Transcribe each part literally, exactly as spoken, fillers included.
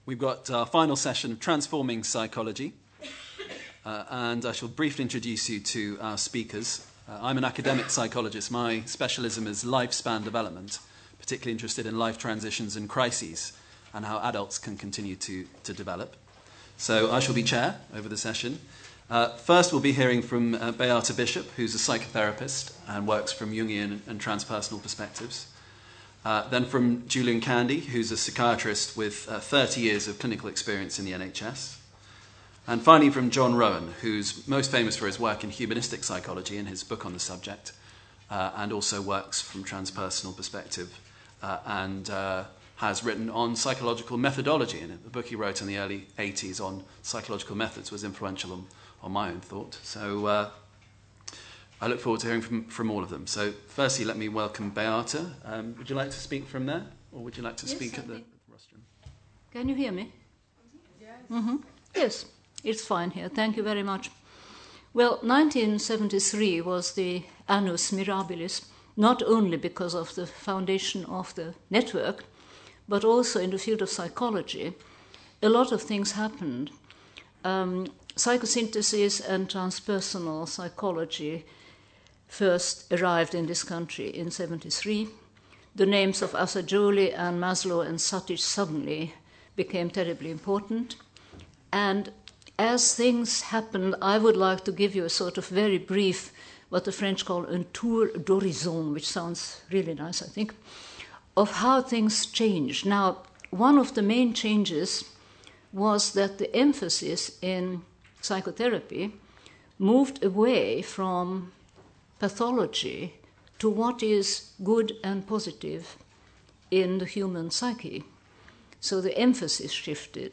We've got our final session of Transforming Psychology, uh, and I shall briefly introduce you to our speakers. Uh, I'm an academic psychologist. My specialism is lifespan development, particularly interested in life transitions and crises and how adults can continue to, to develop. So I shall be chair over the session. Uh, first, we'll be hearing from uh, Beata Bishop, who's a psychotherapist and works from Jungian and transpersonal perspectives. Uh, then from Julian Candy, who's a psychiatrist with uh, thirty years of clinical experience in the N H S. And finally from John Rowan, who's most famous for his work in humanistic psychology and his book on the subject, uh, and also works from transpersonal perspective uh, and uh, has written on psychological methodology. And the book he wrote in the early eighties on psychological methods was influential on, on my own thought. So uh, I look forward to hearing from, from all of them. So firstly, let me welcome Beata. Um, would you like to speak from there? Or would you like to yes, speak I at the think. rostrum? Can you hear me? Yes. Mm-hmm. Yes, it's fine here. Thank you very much. Well, nineteen seventy-three was the annus mirabilis, not only because of the foundation of the network, but also in the field of psychology. A lot of things happened. Um, psychosynthesis and transpersonal psychology first arrived in this country in seventy-three. The names of Assagioli and Maslow and Sutich suddenly became terribly important. And as things happened, I would like to give you a sort of very brief, what the French call un tour d'horizon, which sounds really nice, I think, of how things changed. Now, one of the main changes was that the emphasis in psychotherapy moved away from pathology to what is good and positive in the human psyche. So the emphasis shifted.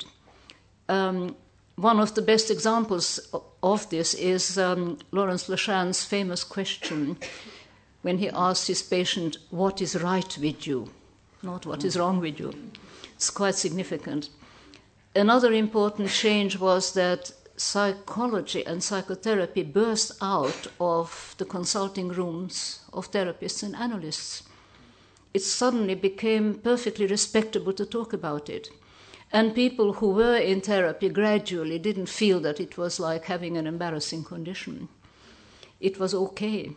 Um, one of the best examples of this is um, Lawrence Lechan's famous question when he asked his patient, "What is right with you?" Not what is wrong with you. It's quite significant. Another important change was that psychology and psychotherapy burst out of the consulting rooms of therapists and analysts. It suddenly became perfectly respectable to talk about it. And people who were in therapy gradually didn't feel that it was like having an embarrassing condition. It was okay.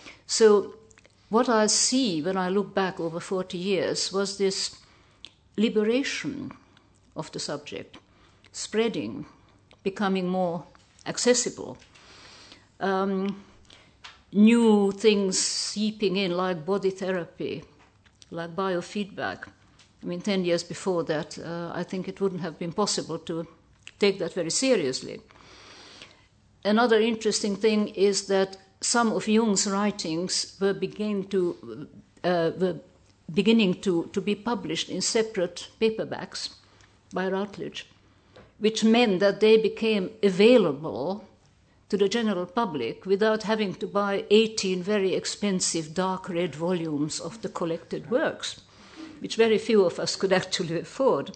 So what I see when I look back over forty years was this liberation of the subject, spreading, becoming more accessible. Um, new things seeping in, like body therapy, like biofeedback. I mean, ten years before that, uh, I think it wouldn't have been possible to take that very seriously. Another interesting thing is that some of Jung's writings were beginning to, uh, were beginning to, to be published in separate paperbacks by Routledge, which meant that they became available to the general public without having to buy eighteen very expensive dark red volumes of the collected works, which very few of us could actually afford.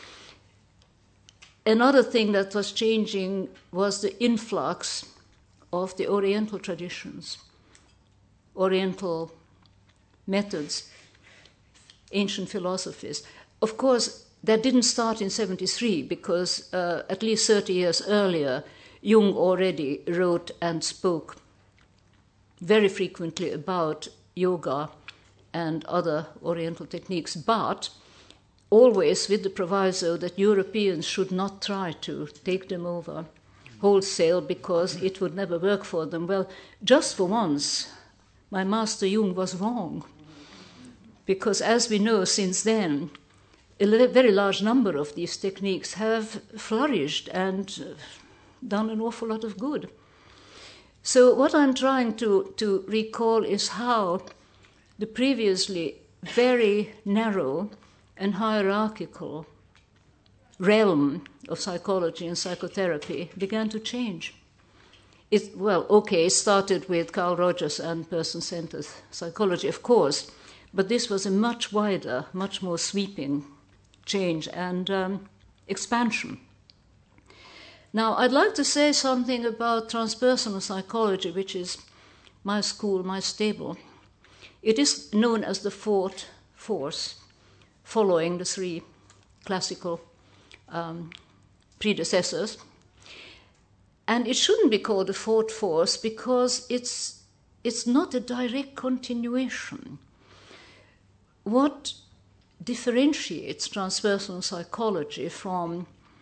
Another thing that was changing was the influx of the Oriental traditions, Oriental methods, ancient philosophies. Of course, that didn't start in seventy-three because uh, at least thirty years earlier, Jung already wrote and spoke very frequently about yoga and other Oriental techniques, but always with the proviso that Europeans should not try to take them over wholesale because it would never work for them. Well, just for once, my master Jung was wrong, because as we know since then, a very large number of these techniques have flourished and done an awful lot of good. So what I'm trying to, to recall is how the previously very narrow and hierarchical realm of psychology and psychotherapy began to change. It, well, okay, it started with Carl Rogers and person-centered psychology, of course, but this was a much wider, much more sweeping change and um, expansion. Now, I'd like to say something about transpersonal psychology, which is my school, my stable. It is known as the fourth force, following the three classical um, predecessors. And it shouldn't be called a fourth force because it's, it's not a direct continuation. What differentiates transpersonal psychology from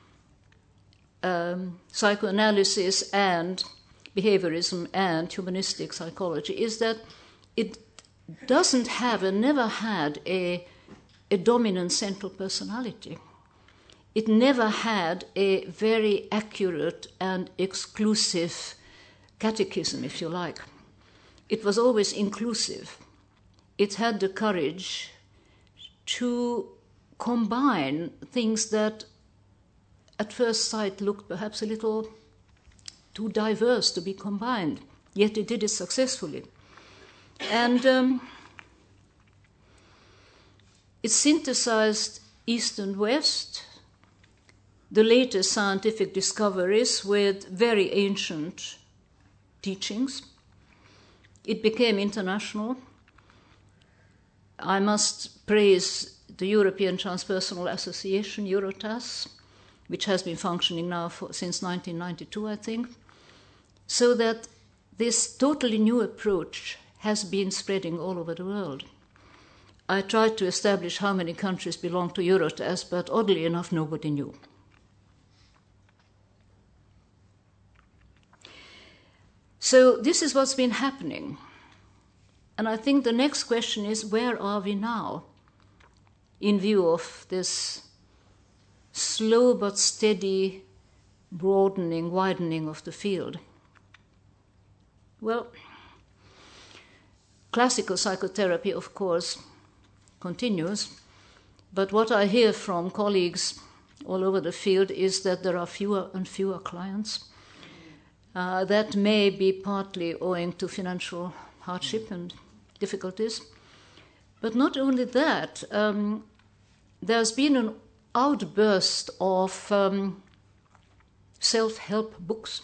um, psychoanalysis and behaviorism and humanistic psychology is that it doesn't have and never had a, a dominant central personality. It never had a very accurate and exclusive catechism, if you like. It was always inclusive. It had the courage to combine things that at first sight looked perhaps a little too diverse to be combined, yet it did it successfully. And um, it synthesized East and West, the latest scientific discoveries with very ancient teachings. It became international. I must praise the European Transpersonal Association, Eurotas, which has been functioning now for, since nineteen ninety-two, I think, so that this totally new approach has been spreading all over the world. I tried to establish how many countries belong to Eurotas, but oddly enough, nobody knew. So this is what's been happening. And I think the next question is, where are we now in view of this slow but steady broadening, widening of the field? Well, classical psychotherapy, of course, continues, but what I hear from colleagues all over the field is that there are fewer and fewer clients. Uh, that may be partly owing to financial hardship and difficulties. But not only that, um, there's been an outburst of um, self-help books,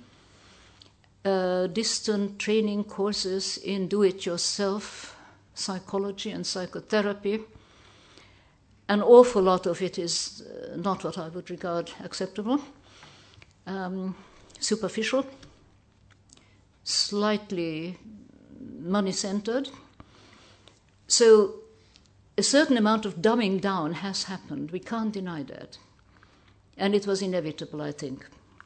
uh, distant training courses in do-it-yourself psychology and psychotherapy. An awful lot of it is uh, not what I would regard acceptable. Um, superficial, slightly money-centered. So a certain amount of dumbing down has happened. We can't deny that. And it was inevitable, I think.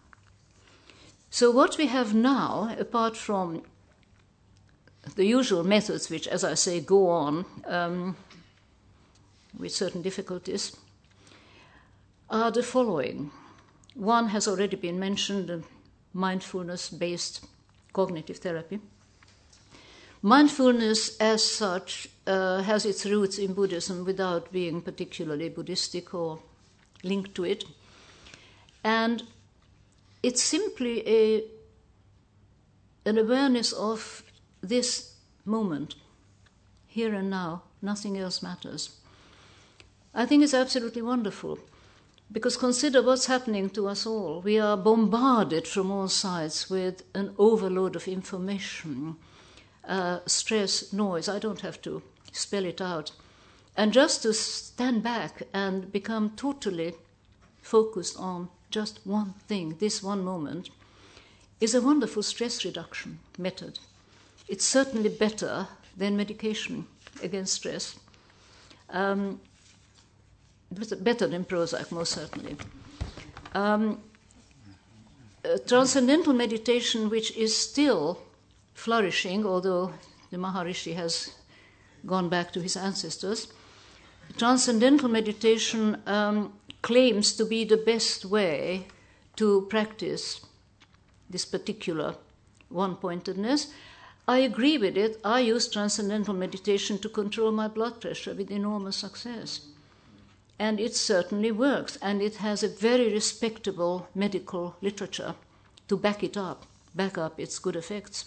So what we have now, apart from the usual methods, which, as I say, go on um, with certain difficulties, are the following. One has already been mentioned, the mindfulness-based cognitive therapy. Mindfulness as such uh, has its roots in Buddhism without being particularly Buddhistic or linked to it. And it's simply a, an awareness of this moment, here and now, nothing else matters. I think it's absolutely wonderful. Because consider what's happening to us all. We are bombarded from all sides with an overload of information, uh, stress, noise. I don't have to spell it out. And just to stand back and become totally focused on just one thing, this one moment, is a wonderful stress reduction method. It's certainly better than medication against stress. Um, Better than Prozac, most certainly. Um, uh, transcendental meditation, which is still flourishing, although the Maharishi has gone back to his ancestors, transcendental meditation um, claims to be the best way to practice this particular one-pointedness. I agree with it. I use transcendental meditation to control my blood pressure with enormous success. And it certainly works, and it has a very respectable medical literature to back it up, back up its good effects.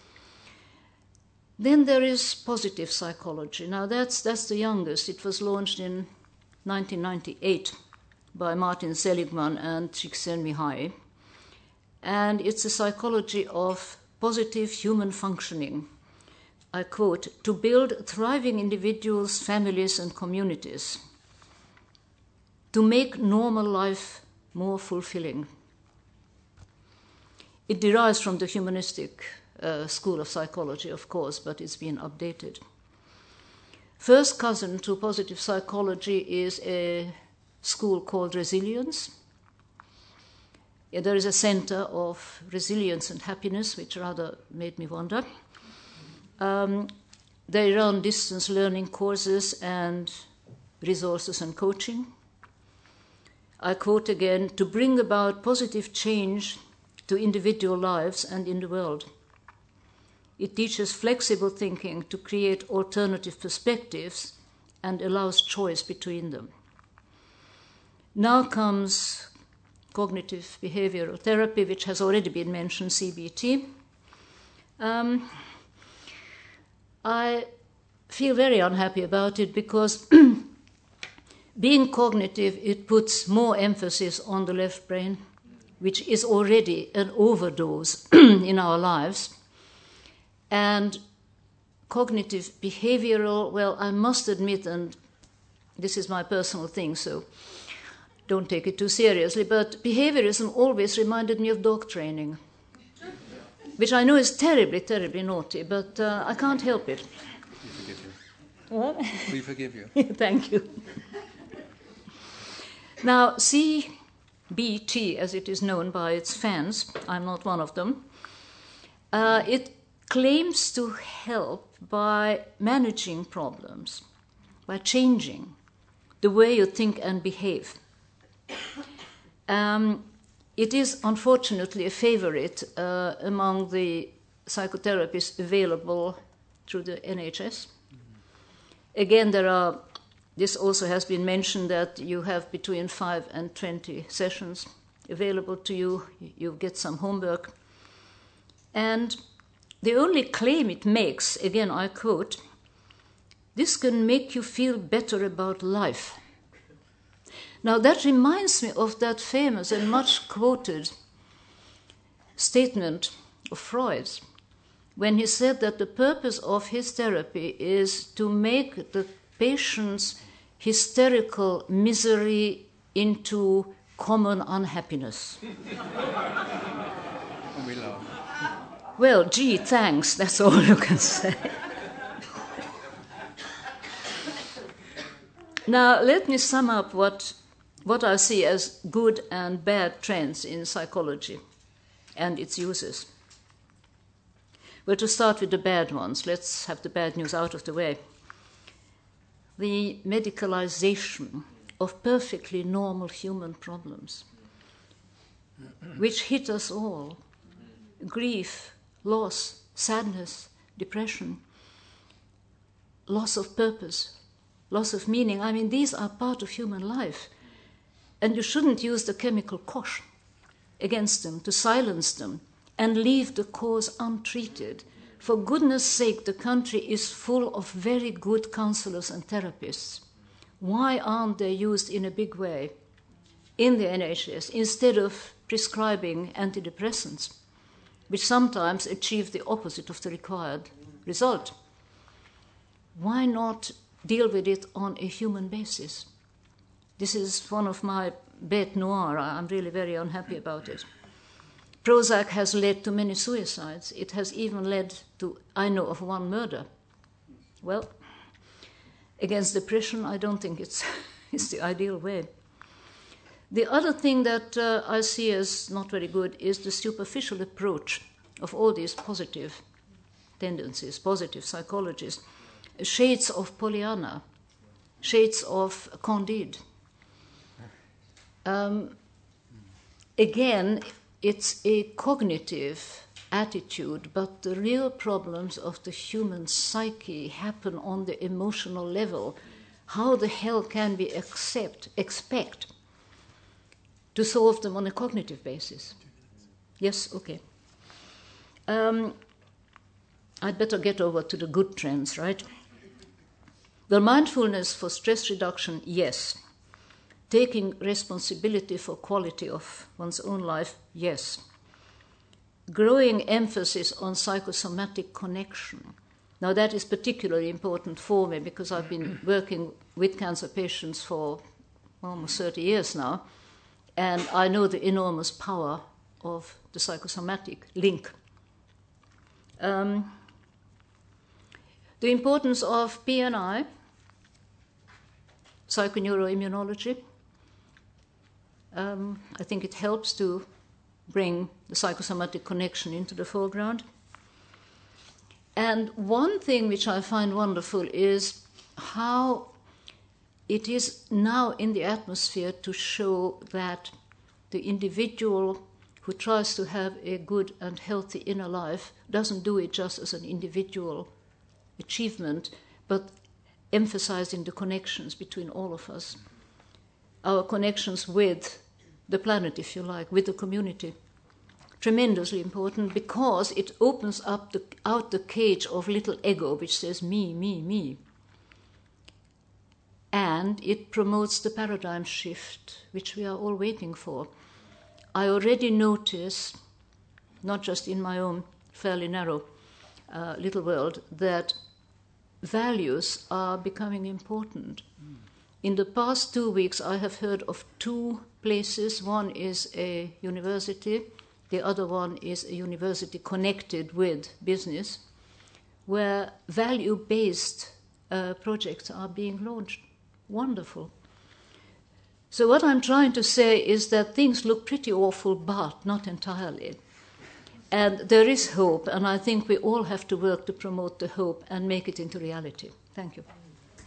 Then there is positive psychology. Now that's, that's the youngest. It was launched in nineteen ninety-eight by Martin Seligman and Csikszentmihalyi. And it's a psychology of positive human functioning. I quote, to build thriving individuals, families, and communities. to make normal life more fulfilling. It derives from the humanistic uh, school of psychology, of course, but it's been updated. First cousin to positive psychology is a school called Resilience. Yeah, there is a center of resilience and happiness, which rather made me wonder. Um, they run distance learning courses and resources and coaching. I quote again, to bring about positive change to individual lives and in the world. It teaches flexible thinking to create alternative perspectives and allows choice between them. Now comes cognitive behavioral therapy, which has already been mentioned, C B T. Um, I feel very unhappy about it because being cognitive, it puts more emphasis on the left brain, which is already an overdose in our lives. And cognitive behavioral, well, I must admit, and this is my personal thing, so don't take it too seriously, but behaviorism always reminded me of dog training, which I know is terribly, terribly naughty, but uh, I can't help it. We forgive you. What? We forgive you. Thank you. Now, C B T, as it is known by its fans, I'm not one of them, uh, it claims to help by managing problems, by changing the way you think and behave. Um, it is unfortunately a favorite uh, among the psychotherapists available through the N H S. Again, there are, this also has been mentioned that you have between five and twenty sessions available to you. You get some homework. And the only claim it makes, again I quote, this can make you feel better about life. Now that reminds me of that famous and much quoted statement of Freud's, when he said that the purpose of his therapy is to make the patient's hysterical misery into common unhappiness. And we love. Well, gee, thanks, that's all you can say. Now, let me sum up what, what I see as good and bad trends in psychology and its uses. Well, to start with the bad ones, let's have the bad news out of the way. The medicalization of perfectly normal human problems, which hit us all. Grief, loss, sadness, depression, loss of purpose, loss of meaning. I mean, these are part of human life. And you shouldn't use the chemical caution against them, to silence them, and leave the cause untreated. For goodness sake, the country is full of very good counselors and therapists. Why aren't they used in a big way in the N H S instead of prescribing antidepressants, which sometimes achieve the opposite of the required result? Why not deal with it on a human basis? This is one of my bête noire. I'm really very unhappy about it. Prozac has led to many suicides. It has even led to, I know of one murder. Well, against depression, I don't think it's, it's the ideal way. The other thing that uh, I see as not very good is the superficial approach of all these positive tendencies, positive psychologies, shades of Pollyanna, shades of Candide. Um, again, it's a cognitive attitude, but the real problems of the human psyche happen on the emotional level. How the hell can we accept, expect to solve them on a cognitive basis? Yes, okay. Um, I'd better get over to the good trends, right? Well, mindfulness for stress reduction, yes. Taking responsibility for quality of one's own life, yes. Growing emphasis on psychosomatic connection. Now, that is particularly important for me because I've been working with cancer patients for almost thirty years now, and I know the enormous power of the psychosomatic link. Um, the importance of P N I, psychoneuroimmunology, um, I think it helps to bring the psychosomatic connection into the foreground. And one thing which I find wonderful is how it is now in the atmosphere to show that the individual who tries to have a good and healthy inner life doesn't do it just as an individual achievement, but emphasizing the connections between all of us, our connections with the planet, if you like, with the community. Tremendously important because it opens up the, out the cage of little ego which says me, me, me. And it promotes the paradigm shift which we are all waiting for. I already notice, not just in my own fairly narrow uh, little world, that values are becoming important. Mm. In the past two weeks, I have heard of two places. One is a university, the other one is a university connected with business, where value-based uh, projects are being launched. Wonderful. So what I'm trying to say is that things look pretty awful, but not entirely. And there is hope, and I think we all have to work to promote the hope and make it into reality. Thank you.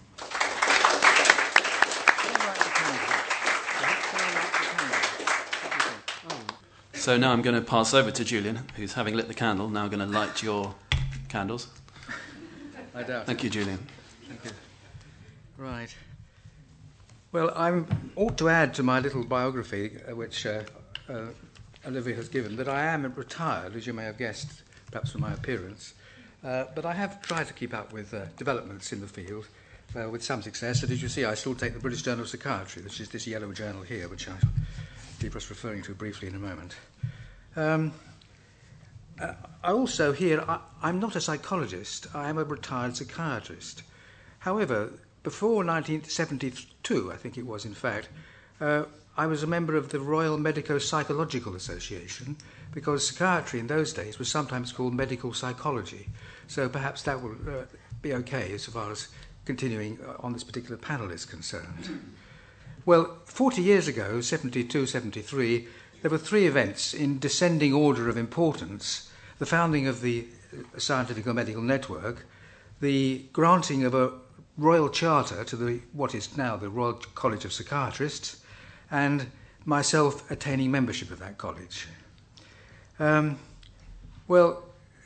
So now I'm going to pass over to Julian, who's having lit the candle, now going to light your candles. I doubt Thank it. you, Julian. Thank you. Right. Well, I ought to add to my little biography, uh, which uh, uh, Olivia has given, that I am retired, as you may have guessed, perhaps from my appearance. Uh, but I have tried to keep up with uh, developments in the field uh, with some success. And as you see, I still take the British Journal of Psychiatry, which is this yellow journal here, which I'll be just referring to briefly in a moment. Um, uh, I also here, I, I'm not a psychologist, I am a retired psychiatrist. However, before nineteen seventy-two, I think it was in fact, uh, I was a member of the Royal Medico-Psychological Association, because psychiatry in those days was sometimes called medical psychology. So perhaps that will uh, be okay as far as continuing on this particular panel is concerned. Well, forty years ago, seventy-two, seventy-three, there were three events in descending order of importance: the founding of the Scientific and Medical Network, the granting of a Royal Charter to the what is now the Royal College of Psychiatrists, and myself attaining membership of that college. Um, well,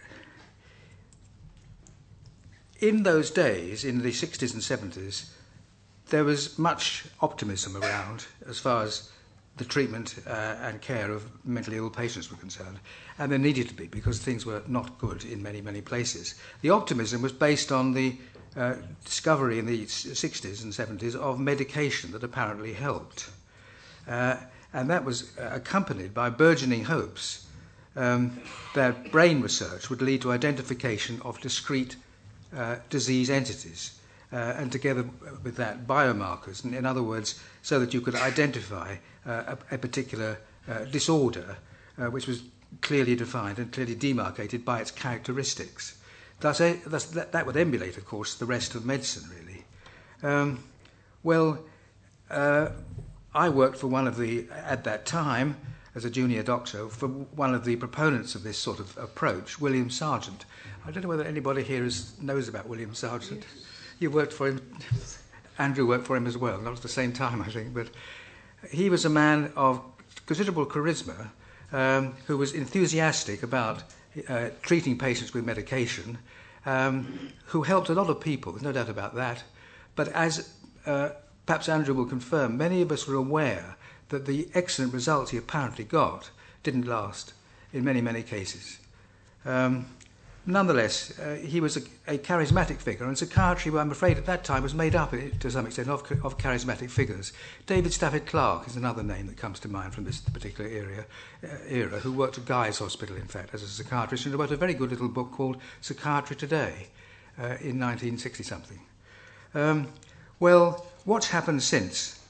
in those days, in the sixties and seventies, there was much optimism around as far as the treatment uh, and care of mentally ill patients were concerned, and there needed to be, because things were not good in many, many places. The optimism was based on the uh, discovery in the sixties and seventies of medication that apparently helped. Uh, and that was uh, accompanied by burgeoning hopes um, that brain research would lead to identification of discrete uh, disease entities, uh, and together with that, biomarkers, in, in other words, so that you could identify uh, a, a particular uh, disorder uh, which was clearly defined and clearly demarcated by its characteristics. Thus, uh, thus that, that would emulate, of course, the rest of medicine, really. Um, well, uh, I worked for one of the, at that time, as a junior doctor, for one of the proponents of this sort of approach, William Sargent. I don't know whether anybody here is, knows about William Sargent. Yes. You worked for him, Andrew worked for him as well, not at the same time, I think, but he was a man of considerable charisma, um, who was enthusiastic about uh, treating patients with medication, um, who helped a lot of people, there's no doubt about that, but as uh, perhaps Andrew will confirm, many of us were aware that the excellent results he apparently got didn't last in many, many cases. Um, nonetheless, uh, he was a, a charismatic figure, and psychiatry, I'm afraid, at that time was made up to some extent of, of charismatic figures. David Stafford Clark is another name that comes to mind from this particular era, uh, era who worked at Guy's Hospital, in fact, as a psychiatrist, and wrote a very good little book called Psychiatry Today uh, in nineteen sixty something. Um, well, what's happened since?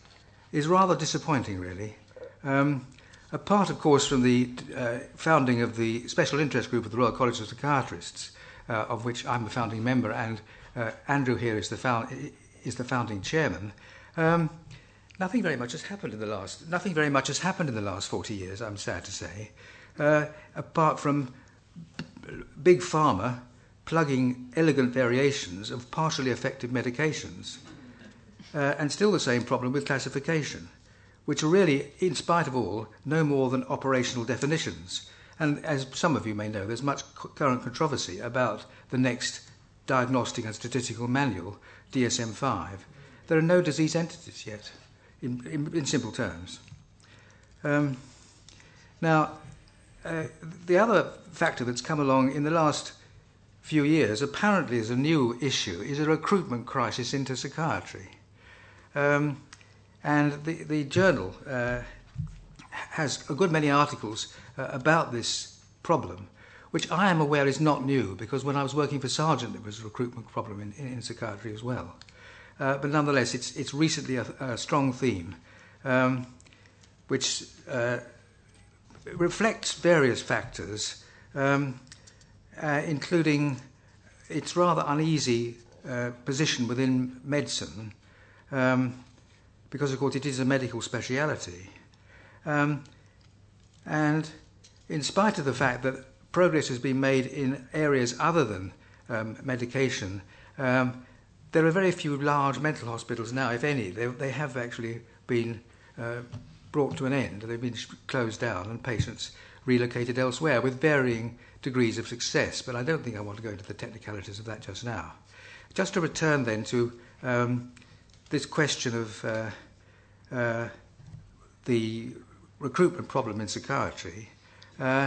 is rather disappointing, really. Um, apart, of course, from the uh, founding of the Special Interest Group of the Royal College of Psychiatrists, uh, of which I'm a founding member, and uh, Andrew here is the, found, is the founding chairman, um, nothing very much has happened in the last. Nothing very much has happened in the last forty years. I'm sad to say, uh, apart from b- big pharma plugging elegant variations of partially effective medications, uh, and still the same problem with classification, which are really, in spite of all, no more than operational definitions. And as some of you may know, there's much current controversy about the next Diagnostic and Statistical Manual, D S M five. There are no disease entities yet, in, in, in simple terms. Um, now, uh, the other factor that's come along in the last few years, apparently as a new issue, is a recruitment crisis into psychiatry. Um, and the, the journal uh, has a good many articles uh, about this problem, which I am aware is not new, because when I was working for Sargent, there was a recruitment problem in, in, in psychiatry as well. Uh, but nonetheless, it's, it's recently a, a strong theme, um, which uh, reflects various factors, um, uh, including its rather uneasy uh, position within medicine, um, because, of course, it is a medical speciality. Um, and in spite of the fact that progress has been made in areas other than um, medication, um, there are very few large mental hospitals now, if any. They, they have actually been uh, brought to an end. They've been closed down and patients relocated elsewhere with varying degrees of success. But I don't think I want to go into the technicalities of that just now. Just to return then to um, this question of uh, uh, the recruitment problem in psychiatry, uh,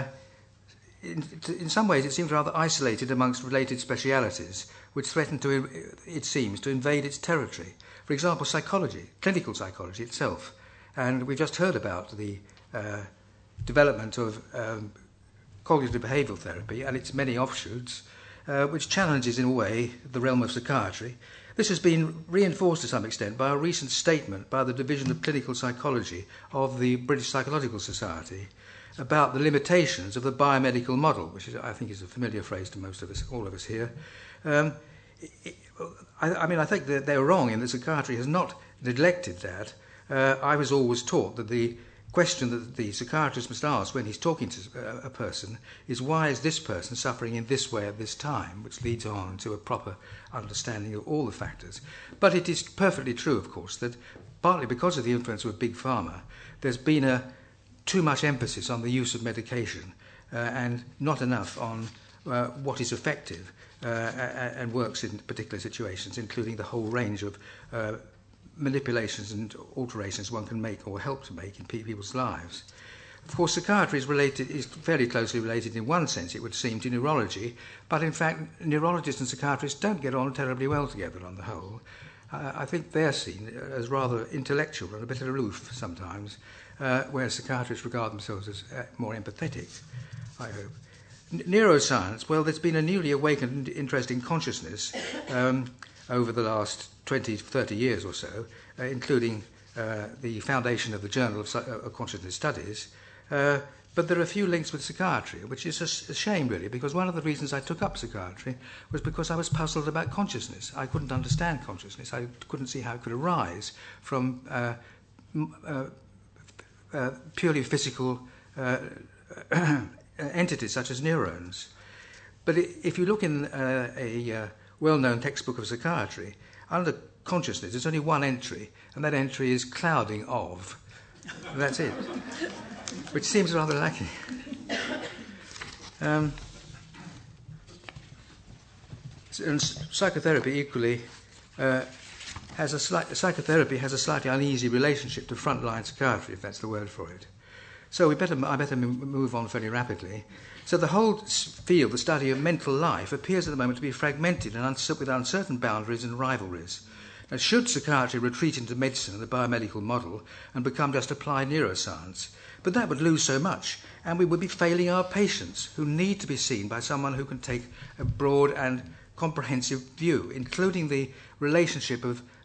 in, in some ways it seems rather isolated amongst related specialities, which threaten to, it seems, to invade its territory. For example, psychology, clinical psychology itself. And we've just heard about the uh, development of um, cognitive behavioural therapy and its many offshoots, uh, which challenges, in a way, the realm of psychiatry. This has been reinforced to some extent by a recent statement by the Division of Clinical Psychology of the British Psychological Society about the limitations of the biomedical model, which is, I think is a familiar phrase to most of us, all of us here. Um, it, I, I mean, I think that they're wrong in that psychiatry has not neglected that. Uh, I was always taught that the question that the psychiatrist must ask when he's talking to a, a person is, why is this person suffering in this way at this time, which leads on to a proper understanding of all the factors. But it is perfectly true, of course, that partly because of the influence of big pharma, there's been a too much emphasis on the use of medication uh, and not enough on uh, what is effective uh, and works in particular situations, including the whole range of uh, manipulations and alterations one can make or help to make in people's lives. Of course, psychiatry is related, is fairly closely related in one sense, it would seem, to neurology, but in fact, neurologists and psychiatrists don't get on terribly well together on the whole. Uh, I think they're seen as rather intellectual and a bit aloof sometimes, uh, whereas psychiatrists regard themselves as uh, more empathetic, I hope. N- neuroscience, well, there's been a newly awakened interest in consciousness um, over the last twenty, thirty years or so, uh, including uh, the foundation of the Journal of, of Consciousness Studies. Uh, but there are a few links with psychiatry, which is a, a shame, really, because one of the reasons I took up psychiatry was because I was puzzled about consciousness. I couldn't understand consciousness. I couldn't see how it could arise from uh, uh, uh, purely physical uh, entities such as neurons. But if you look in uh, a uh, well-known textbook of psychiatry, under consciousness, there's only one entry, and that entry is clouding of. And that's it, which seems rather lacking. Um, and psychotherapy equally uh, has a slight, psychotherapy has a slightly uneasy relationship to frontline psychiatry, if that's the word for it. So we better, I better move on fairly rapidly. So the whole field, the study of mental life, appears at the moment to be fragmented and uns- with uncertain boundaries and rivalries. Now, should psychiatry retreat into medicine and the biomedical model and become just applied neuroscience? But that would lose so much, and we would be failing our patients, who need to be seen by someone who can take a broad and comprehensive view, including the relationship of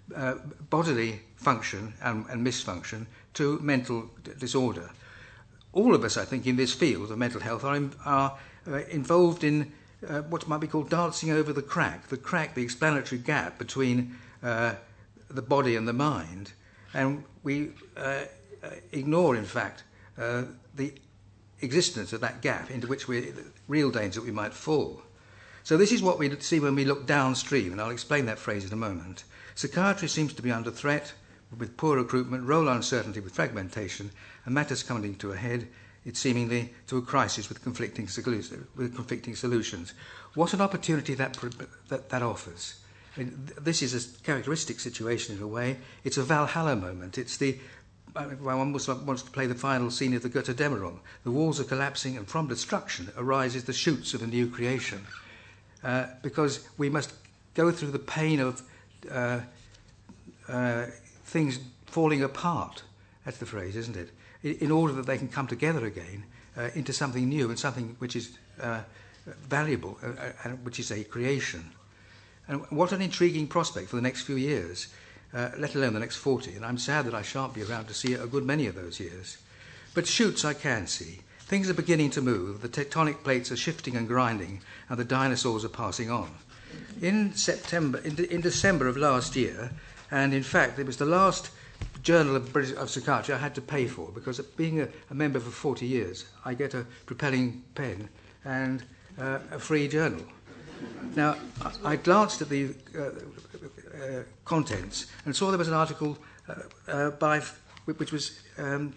uh, bodily function and, and misfunction to mental d- disorder. All of us, I think, in this field of mental health are, in, are uh, involved in uh, what might be called dancing over the crack, the crack, the explanatory gap between uh, the body and the mind. And we uh, ignore, in fact, uh, the existence of that gap into which we, the real danger that we might fall. So this is what we see when we look downstream, and I'll explain that phrase in a moment. Psychiatry seems to be under threat, with poor recruitment, role uncertainty with fragmentation, and matters coming to a head, it's seemingly to a crisis with conflicting, with conflicting solutions. What an opportunity that, that, that offers. I mean, this is a characteristic situation in a way. It's a Valhalla moment. It's the One wants to play the final scene of the Götterdämmerung. The walls are collapsing, and from destruction arises the shoots of a new creation. Uh, because we must go through the pain of uh, uh, things falling apart. That's the phrase, isn't it? In, in order that they can come together again uh, into something new and something which is uh, valuable, uh, uh, which is a creation. And what an intriguing prospect for the next few years. Uh, let alone the next forty, and I'm sad that I shan't be around to see a good many of those years. But shoots I can see. Things are beginning to move, the tectonic plates are shifting and grinding, and the dinosaurs are passing on. In September, in, de- in December of last year, and in fact it was the last journal of, British, of psychiatry I had to pay for, because being a, a member for forty years, I get a propelling pen and uh, a free journal. Now, I, I glanced at the uh, Uh, contents and saw there was an article uh, uh, by which was um,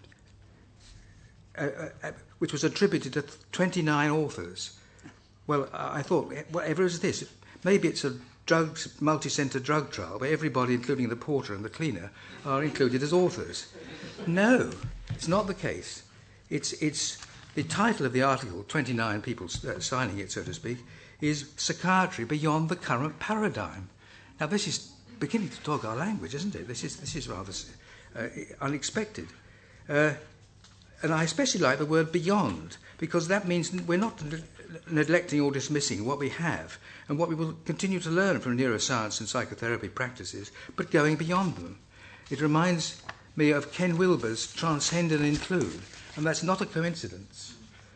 uh, uh, which was attributed to twenty-nine authors. Well, I thought, whatever is this? Maybe it's a drugs multi-centre drug trial where everybody, including the porter and the cleaner, are included as authors. No, it's not the case. It's it's the title of the article, twenty-nine people uh, signing it, so to speak, is Psychiatry Beyond the Current Paradigm. Now, this is beginning to talk our language, isn't it? This is this is rather uh, unexpected. Uh, and I especially like the word beyond, because that means we're not ne- neglecting or dismissing what we have and what we will continue to learn from neuroscience and psychotherapy practices, but going beyond them. It reminds me of Ken Wilber's Transcend and Include, and that's not a coincidence.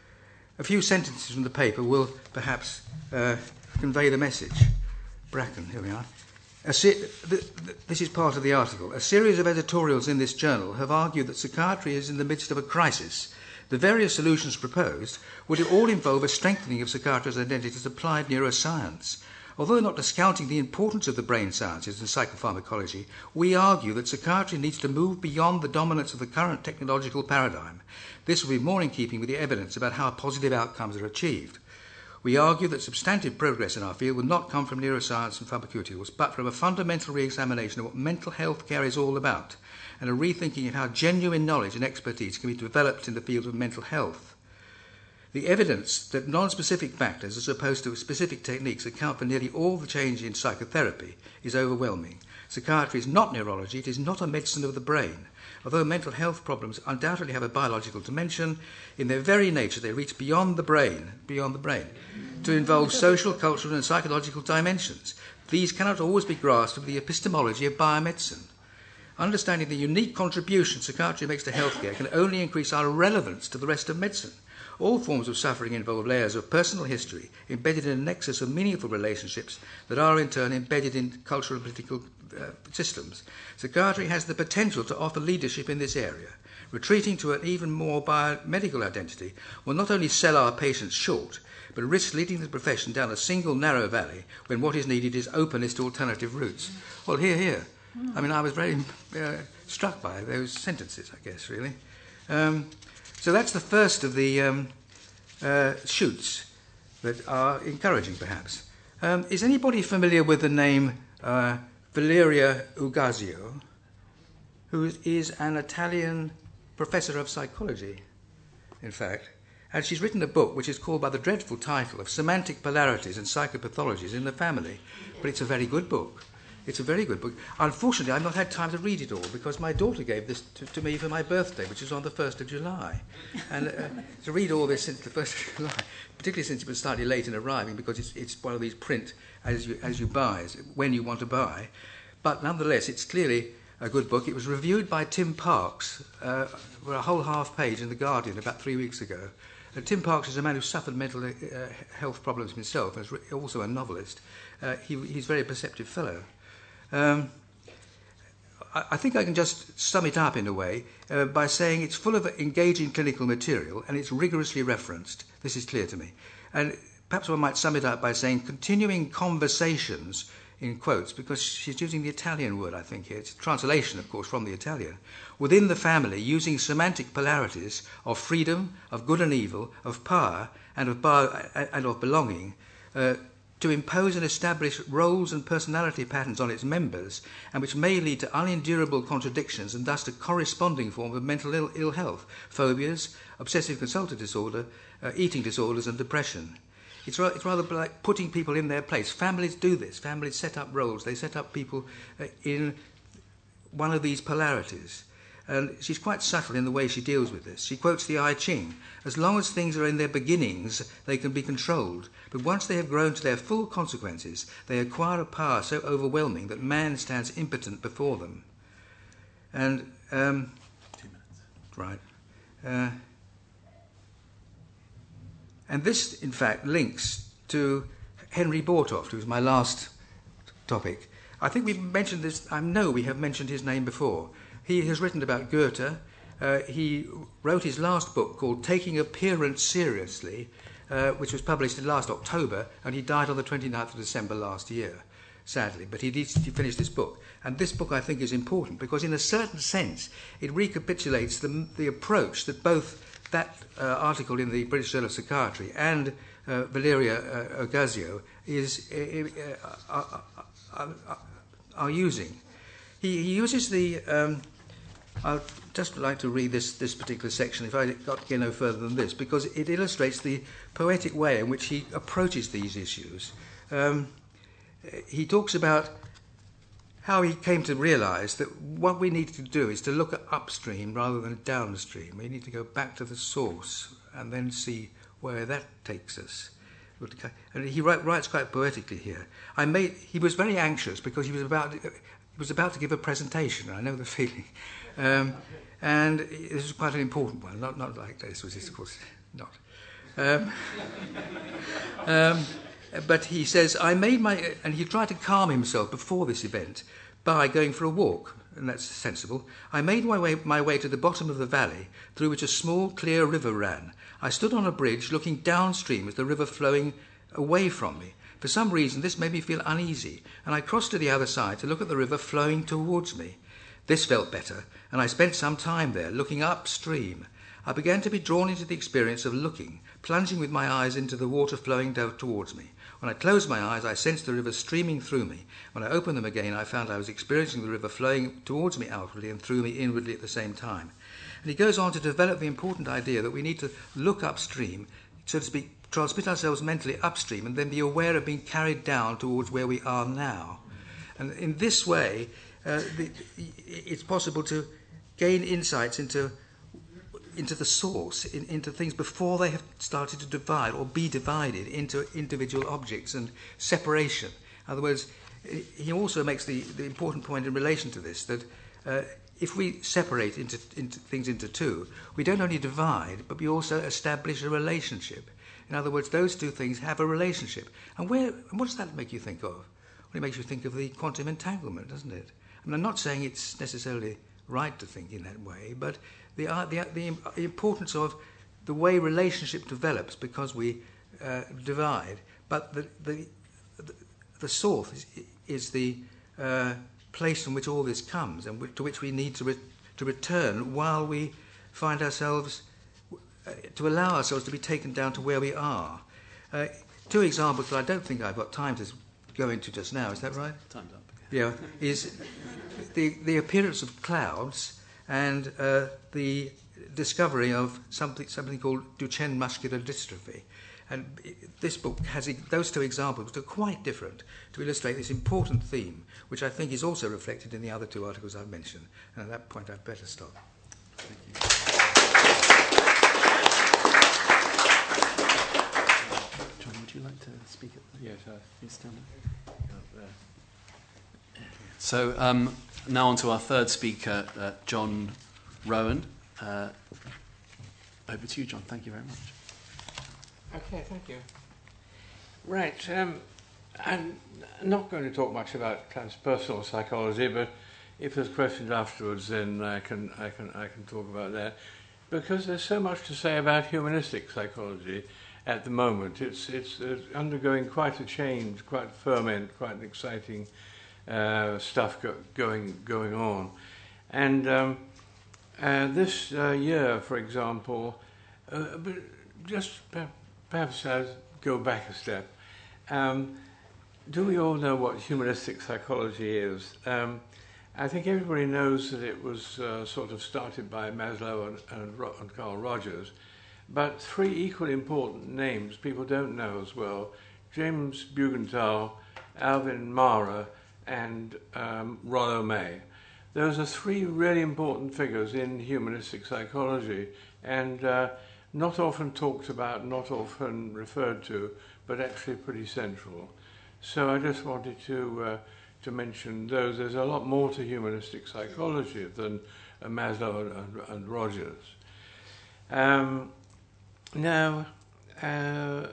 A few sentences from the paper will perhaps uh, convey the message. Bracken, here we are. A se- th- th- this is part of the article. A series of editorials in this journal have argued that psychiatry is in the midst of a crisis. The various solutions proposed would all involve a strengthening of psychiatrists' identity as applied neuroscience. Although not discounting the importance of the brain sciences and psychopharmacology, we argue that psychiatry needs to move beyond the dominance of the current technological paradigm. This will be more in keeping with the evidence about how positive outcomes are achieved. We argue that substantive progress in our field will not come from neuroscience and pharmaceuticals, but from a fundamental re-examination of what mental health care is all about, and a rethinking of how genuine knowledge and expertise can be developed in the field of mental health. The evidence that non-specific factors as opposed to specific techniques account for nearly all the change in psychotherapy is overwhelming. Psychiatry is not neurology, it is not a medicine of the brain. Although mental health problems undoubtedly have a biological dimension, in their very nature they reach beyond the brain, beyond the brain, to involve social, cultural and psychological dimensions. These cannot always be grasped with the epistemology of biomedicine. Understanding the unique contribution psychiatry makes to healthcare can only increase our relevance to the rest of medicine. All forms of suffering involve layers of personal history embedded in a nexus of meaningful relationships that are in turn embedded in cultural and political uh, systems. Psychiatry has the potential to offer leadership in this area. Retreating to an even more biomedical identity will not only sell our patients short, but risk leading the profession down a single narrow valley when what is needed is openness to alternative routes. Well, here, here. I mean, I was very uh, struck by those sentences, I guess, really. Um, so that's the first of the um, uh, shoots that are encouraging, perhaps. Um, is anybody familiar with the name uh, Valeria Ugazio, who is an Italian professor of psychology, in fact? And she's written a book which is called by the dreadful title of Semantic Polarities and Psychopathologies in the Family. But it's a very good book. It's a very good book. Unfortunately, I've not had time to read it all because my daughter gave this to, to me for my birthday, which is on the first of July. And uh, to read all this since the first of July, particularly since it was slightly late in arriving because it's, it's one of these print as you, as you buy, when you want to buy. But nonetheless, it's clearly a good book. It was reviewed by Tim Parks uh, for a whole half page in The Guardian about three weeks ago. Uh, Tim Parks is a man who suffered mental uh, health problems himself, and is also a novelist. Uh, he, he's a very perceptive fellow. Um, I, I think I can just sum it up in a way uh, by saying it's full of engaging clinical material and it's rigorously referenced. This is clear to me. And perhaps one might sum it up by saying continuing conversations, in quotes, because she's using the Italian word, I think, here. It's a translation, of course, from the Italian. Within the family, using semantic polarities of freedom, of good and evil, of power, and of, bar- and of belonging, uh, to impose and establish roles and personality patterns on its members, and which may lead to unendurable contradictions and thus to corresponding forms of mental Ill, Ill health, phobias, obsessive-compulsive disorder, uh, eating disorders, and depression. It's, ra- it's rather like putting people in their place. Families do this. Families set up roles. They set up people uh, in one of these polarities. And she's quite subtle in the way she deals with this. She quotes the I Ching. As long as things are in their beginnings, they can be controlled. But once they have grown to their full consequences, they acquire a power so overwhelming that man stands impotent before them. And, um, Two minutes. Right. Uh, And this, in fact, links to Henry Bortoft, who's my last topic. I think we've mentioned this, I know we have mentioned his name before. He has written about Goethe. Uh, he wrote his last book called Taking Appearance Seriously, uh, which was published in last October, and he died on the twenty-ninth of December last year, sadly. But he, did, he finished this book. And this book, I think, is important because, in a certain sense, it recapitulates the, the approach that both that uh, article in the British Journal of Psychiatry and uh, Valeria uh, Ogazio is, uh, uh, uh, uh, are using. He, he uses the... Um, I'd just like to read this, this particular section, if I got to go no further than this, because it illustrates the poetic way in which he approaches these issues. Um, he talks about how he came to realise that what we need to do is to look at upstream rather than downstream. We need to go back to the source and then see where that takes us. And he write, writes quite poetically here. I made, he was very anxious because he was about, he was about to give a presentation. I know the feeling. Um, and this was quite an important one, not, not like this, which is, of course, not. Um, um, But he says, I made my... And he tried to calm himself before this event by going for a walk, and that's sensible. I made my way, my way to the bottom of the valley, through which a small, clear river ran. I stood on a bridge, looking downstream as the river flowing away from me. For some reason, this made me feel uneasy, and I crossed to the other side to look at the river flowing towards me. This felt better, and I spent some time there, looking upstream. I began to be drawn into the experience of looking, plunging with my eyes into the water flowing down towards me. When I closed my eyes, I sensed the river streaming through me. When I opened them again, I found I was experiencing the river flowing towards me outwardly and through me inwardly at the same time. And he goes on to develop the important idea that we need to look upstream, so to speak, transmit ourselves mentally upstream, and then be aware of being carried down towards where we are now. And in this way, uh, the, it's possible to gain insights into into the source, in, into things before they have started to divide or be divided into individual objects and separation. In other words, he also makes the, the important point in relation to this, that uh, if we separate into, into things into two, we don't only divide, but we also establish a relationship. In other words, those two things have a relationship. And where? And what does that make you think of? Well, it makes you think of the quantum entanglement, doesn't it? I mean, I'm not saying it's necessarily right to think in that way, but the, uh, the, the importance of the way relationship develops because we uh, divide, but the, the, the, the source is, is the uh, place from which all this comes and to which we need to, re- to return while we find ourselves, uh, to allow ourselves to be taken down to where we are. Uh, two examples that I don't think I've got time to go into just now, is that right? Time's up. Yeah, is the, the appearance of clouds and uh, the discovery of something something called Duchenne muscular dystrophy. And this book has those two examples that are quite different to illustrate this important theme, which I think is also reflected in the other two articles I've mentioned. And at that point, I'd better stop. Thank you. John, would you like to speak at the... Yes, uh, You stand up. uh, So um, now on to our third speaker, uh, John Rowan. Uh, over to you, John. Thank you very much. Okay, thank you. Right, um, I'm not going to talk much about transpersonal psychology, but if there's questions afterwards, then I can I can I can talk about that, because there's so much to say about humanistic psychology at the moment. It's it's, it's undergoing quite a change, quite a ferment, quite an exciting uh, stuff go, going going on, and um, uh, this uh, year, for example, uh, but just perhaps I'll go back a step. Um, do we all know what humanistic psychology is? Um, I think everybody knows that it was uh, sort of started by Maslow and, and, Ro- and Carl Rogers, but three equally important names people don't know as well: James Bugenthal, Alvin Mara, and um, Rollo May. Those are three really important figures in humanistic psychology, and uh, not often talked about, not often referred to, but actually pretty central. So I just wanted to uh, to mention those. There's a lot more to humanistic psychology than uh, Maslow and, and Rogers. Um, now, uh,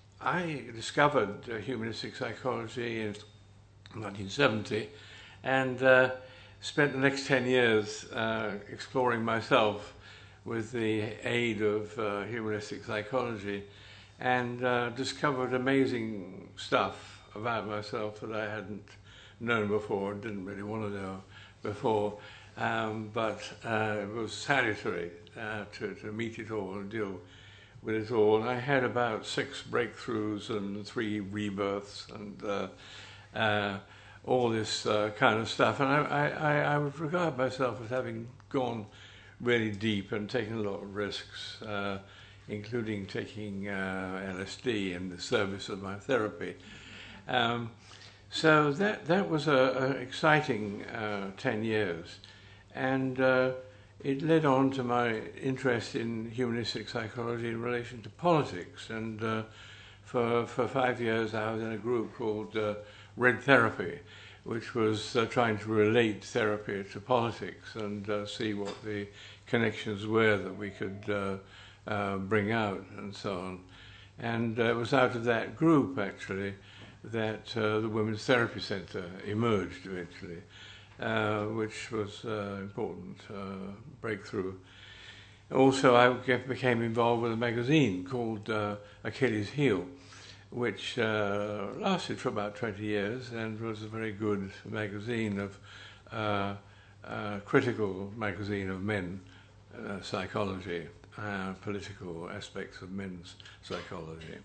I discovered uh, humanistic psychology in nineteen seventy, and uh, spent the next ten years uh, exploring myself with the aid of uh, humanistic psychology, and uh, discovered amazing stuff about myself that I hadn't known before and didn't really want to know before, um, but uh, it was salutary uh, to, to meet it all and deal with it all. And I had about six breakthroughs and three rebirths and uh, uh, all this uh, kind of stuff. And I, I, I would regard myself as having gone really deep and taken a lot of risks, uh, including taking uh, L S D in the service of my therapy. Um, so that that was an exciting uh, ten years, and uh, it led on to my interest in humanistic psychology in relation to politics. And uh, for for five years I was in a group called uh, Red Therapy, which was uh, trying to relate therapy to politics and uh, see what the connections were that we could uh, uh, bring out and so on. And uh, it was out of that group, actually, that uh, the Women's Therapy Centre emerged eventually, uh, which was an uh, important uh, breakthrough. Also, I became involved with a magazine called uh, Achilles' Heel, which uh, lasted for about twenty years and was a very good magazine of uh, uh, critical magazine of men uh, psychology, uh, political aspects of men's psychology.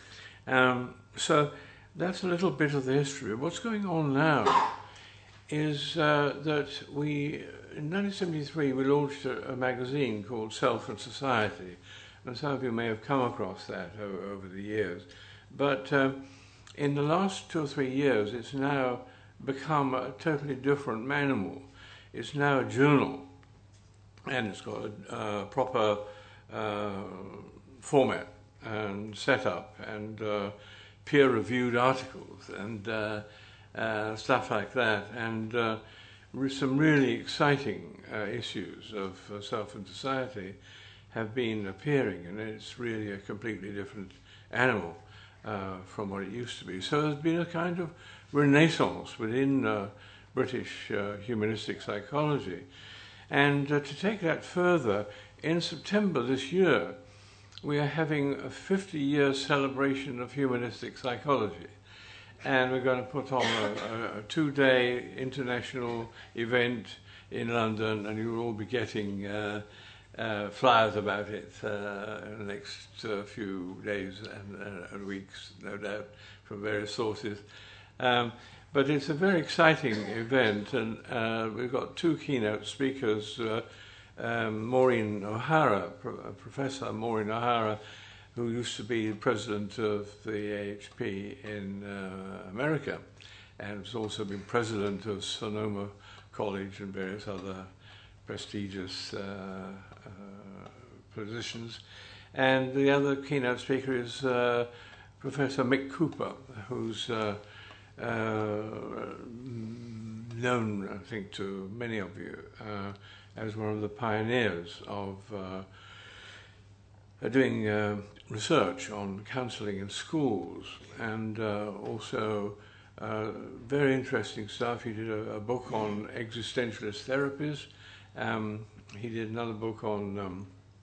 Um, so that's a little bit of the history. What's going on now is uh, that we, in nineteen seventy-three, we launched a, a magazine called Self and Society, and some of you may have come across that over, over the years. But um, in the last two or three years, it's now become a totally different animal. It's now a journal, and it's got a uh, proper uh, format and setup and uh, peer-reviewed articles and uh, uh, stuff like that, and uh, re- some really exciting uh, issues of uh, Self and Society have been appearing, and it's really a completely different animal Uh, from what it used to be. So there's been a kind of renaissance within uh, British uh, humanistic psychology. And uh, to take that further, in September this year, we are having a fifty-year celebration of humanistic psychology. And we're going to put on a, a, a two-day international event in London, and you'll all be getting uh, Uh, flyers about it uh, in the next uh, few days and, uh, and weeks, no doubt, from various sources. Um, but it's a very exciting event, and uh, we've got two keynote speakers, uh, um, Maureen O'Hara, Pro- Professor Maureen O'Hara, who used to be president of the A H P in uh, America, and has also been president of Sonoma College and various other prestigious uh, uh, positions. And the other keynote speaker is uh, Professor Mick Cooper, who's uh, uh, known, I think, to many of you uh, as one of the pioneers of uh, doing uh, research on counselling in schools, and uh, also uh, very interesting stuff. He did a, a book on existentialist therapies. Um, he did another book on um,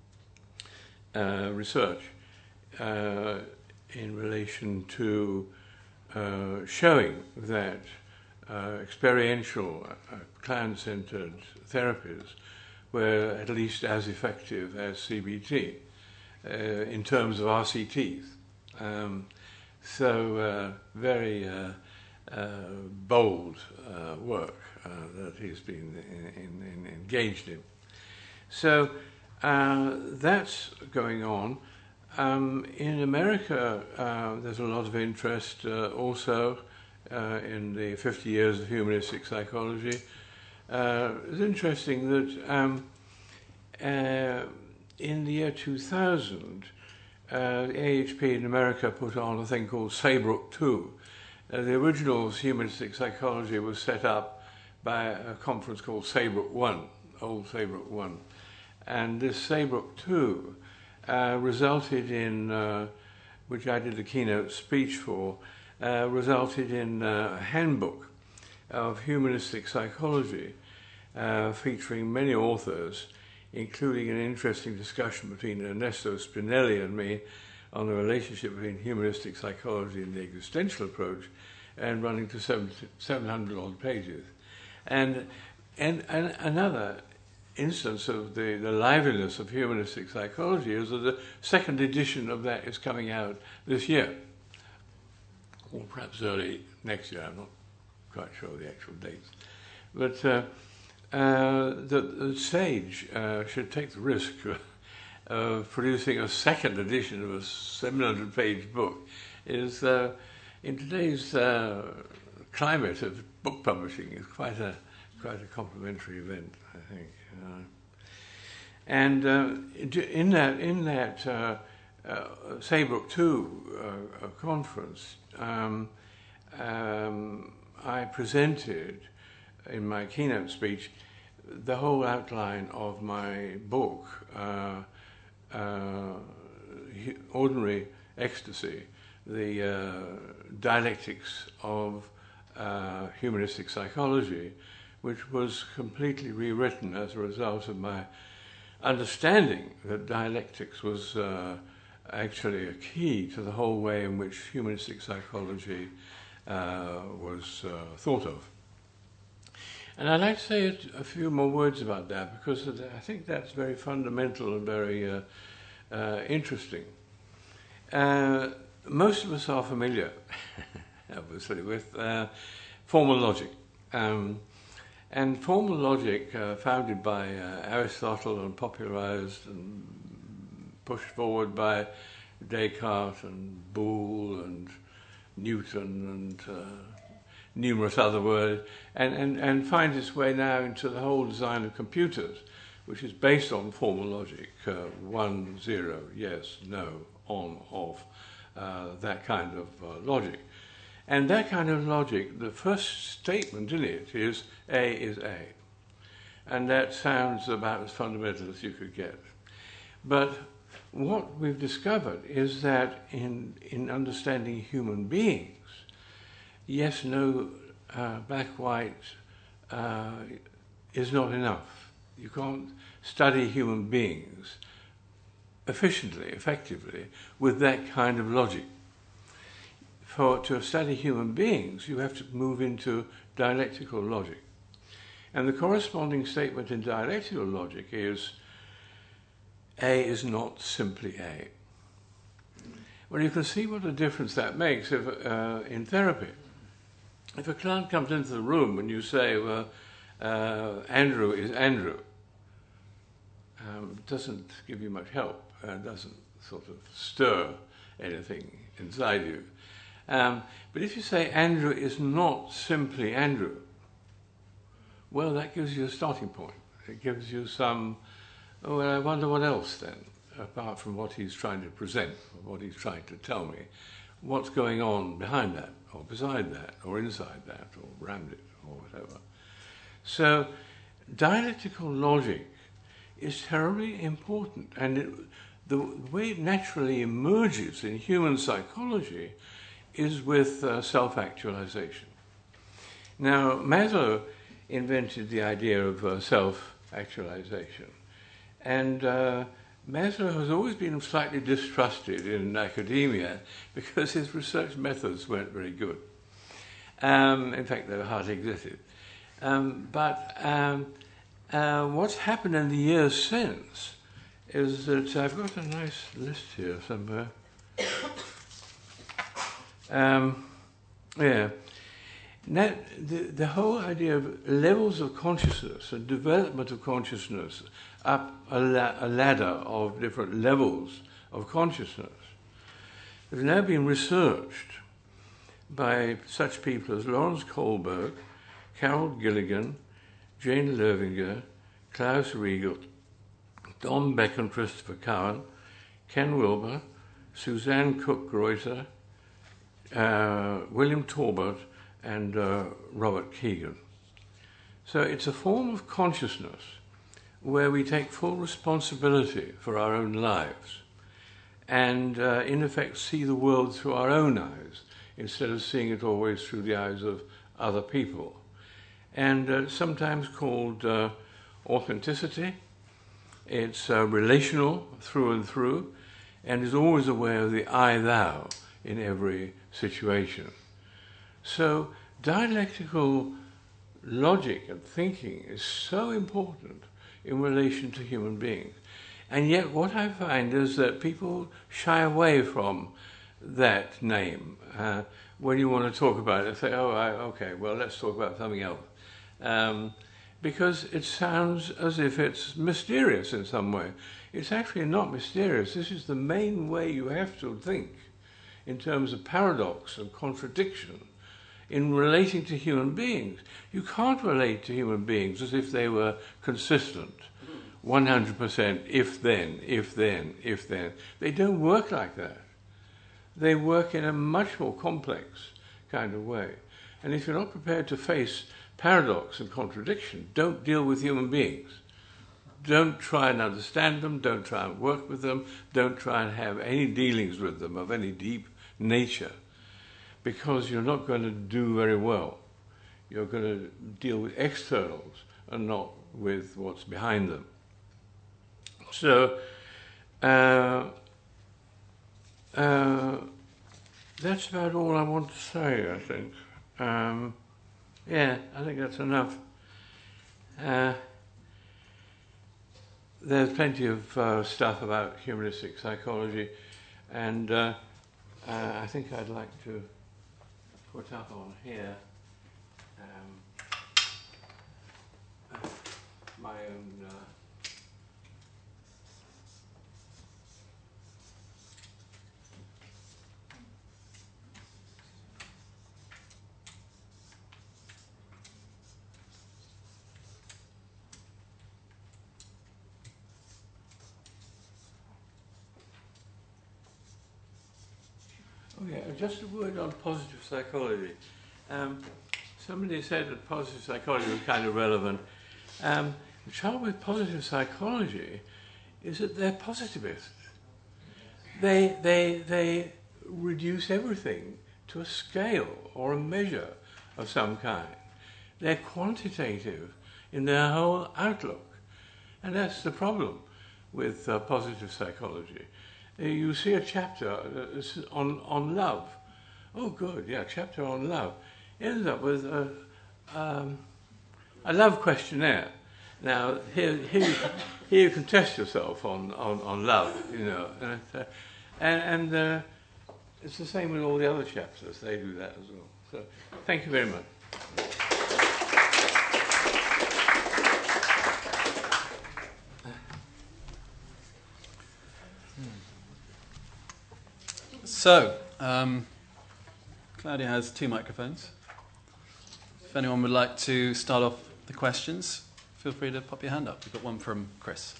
uh, research uh, in relation to uh, showing that uh, experiential, uh, client-centered therapies were at least as effective as C B T. Uh, in terms of R C Ts. Um, so uh, very uh, uh, bold uh, work uh, that he's been in, in, in engaged in. So uh, that's going on. Um, in America, uh, there's a lot of interest uh, also uh, in the fifty years of humanistic psychology. Uh, it's interesting that um, uh, in the year two thousand, uh, the A H P in America put on a thing called Saybrook two. Uh, the original humanistic psychology was set up by a conference called Saybrook one, old Saybrook one. And this Saybrook two uh, resulted in, uh, which I did the keynote speech for, uh, resulted in uh, a handbook of humanistic psychology uh, featuring many authors, including an interesting discussion between Ernesto Spinelli and me on the relationship between humanistic psychology and the existential approach, and running to seven hundred odd pages. And, and, and another instance of the, the liveliness of humanistic psychology is that the second edition of that is coming out this year, or perhaps early next year. I'm not quite sure of the actual dates. But uh, Uh, the, the Sage uh, should take the risk of producing a second edition of a seven hundred page book. Is uh, in today's uh, climate of book publishing is quite a quite a complimentary event, I think. Uh, and uh, in that in that uh, uh, Saybrook two uh, conference, um, um, I presented in my keynote speech the whole outline of my book, uh, uh, Ordinary Ecstasy, the uh, dialectics of uh, humanistic psychology, which was completely rewritten as a result of my understanding that dialectics was uh, actually a key to the whole way in which humanistic psychology uh, was uh, thought of. And I'd like to say a few more words about that, because I think that's very fundamental and very uh, uh, interesting. Uh, most of us are familiar, obviously, with uh, formal logic. Um, and formal logic, uh, founded by uh, Aristotle and popularized and pushed forward by Descartes and Boole and Newton and uh, numerous other words, and, and, and finds its way now into the whole design of computers, which is based on formal logic, uh, one, zero, yes, no, on, off, uh, that kind of uh, logic. And that kind of logic, the first statement in it is A is A. And that sounds about as fundamental as you could get. But what we've discovered is that in, in understanding human beings, yes, no, uh, black, white uh, is not enough. You can't study human beings efficiently, effectively, with that kind of logic. For to study human beings, you have to move into dialectical logic. And the corresponding statement in dialectical logic is A is not simply A. Well, you can see what a difference that makes if, uh, in therapy. If a client comes into the room and you say, well, uh, Andrew is Andrew, um, it doesn't give you much help, uh, doesn't sort of stir anything inside you. Um, but if you say Andrew is not simply Andrew, well, that gives you a starting point. It gives you some, oh, well, I wonder what else then, apart from what he's trying to present, or what he's trying to tell me. What's going on behind that, or beside that, or inside that, or around it, or whatever. So dialectical logic is terribly important, and it, the way it naturally emerges in human psychology is with uh, self-actualization. Now, Maslow invented the idea of uh, self-actualization, and uh, Maslow has always been slightly distrusted in academia because his research methods weren't very good. Um, in fact, they hardly existed. Um, but um, uh, what's happened in the years since is that I've got a nice list here somewhere. Um, yeah. Now, the, the whole idea of levels of consciousness and development of consciousness up a, la- a ladder of different levels of consciousness has now been researched by such people as Lawrence Kohlberg, Carol Gilligan, Jane Lervinger, Klaus Riegel, Don Beck and Christopher Cowan, Ken Wilber, Suzanne Cook-Greuter, uh, William Torbert, and uh, Robert Keegan. So it's a form of consciousness where we take full responsibility for our own lives and uh, in effect see the world through our own eyes instead of seeing it always through the eyes of other people. And uh, sometimes called uh, authenticity. It's uh, relational through and through and is always aware of the I-thou in every situation. So dialectical logic and thinking is so important in relation to human beings. And yet what I find is that people shy away from that name. Uh, when you want to talk about it, they say, oh, I, okay, well, let's talk about something else. Um, because it sounds as if it's mysterious in some way. It's actually not mysterious. This is the main way you have to think in terms of paradox and contradiction in relating to human beings. You can't relate to human beings as if they were consistent, one hundred percent if then, if then, if then. They don't work like that. They work in a much more complex kind of way. And if you're not prepared to face paradox and contradiction, don't deal with human beings. Don't try and understand them, don't try and work with them, don't try and have any dealings with them of any deep nature, because you're not going to do very well. You're going to deal with externals and not with what's behind them. So, uh, uh, that's about all I want to say, I think. Um, yeah, I think that's enough. Uh, there's plenty of uh, stuff about humanistic psychology, and uh, uh, I think I'd like to put up on here um, uh, my own uh, Okay, just a word on positive psychology. Um, somebody said that positive psychology was kind of relevant. Um, the trouble with positive psychology is that they're positivists. They, they, they reduce everything to a scale or a measure of some kind. They're quantitative in their whole outlook. And that's the problem with uh, positive psychology. You see a chapter on, on love. Oh, good, yeah, chapter on love. It ends up with a, um, a love questionnaire. Now, here, here, you, here you can test yourself on, on, on love, you know. And, uh, and, and uh, it's the same with all the other chapters. They do that as well. So, thank you very much. So, um, Claudia has two microphones. If anyone would like to start off the questions, feel free to pop your hand up. We've got one from Chris.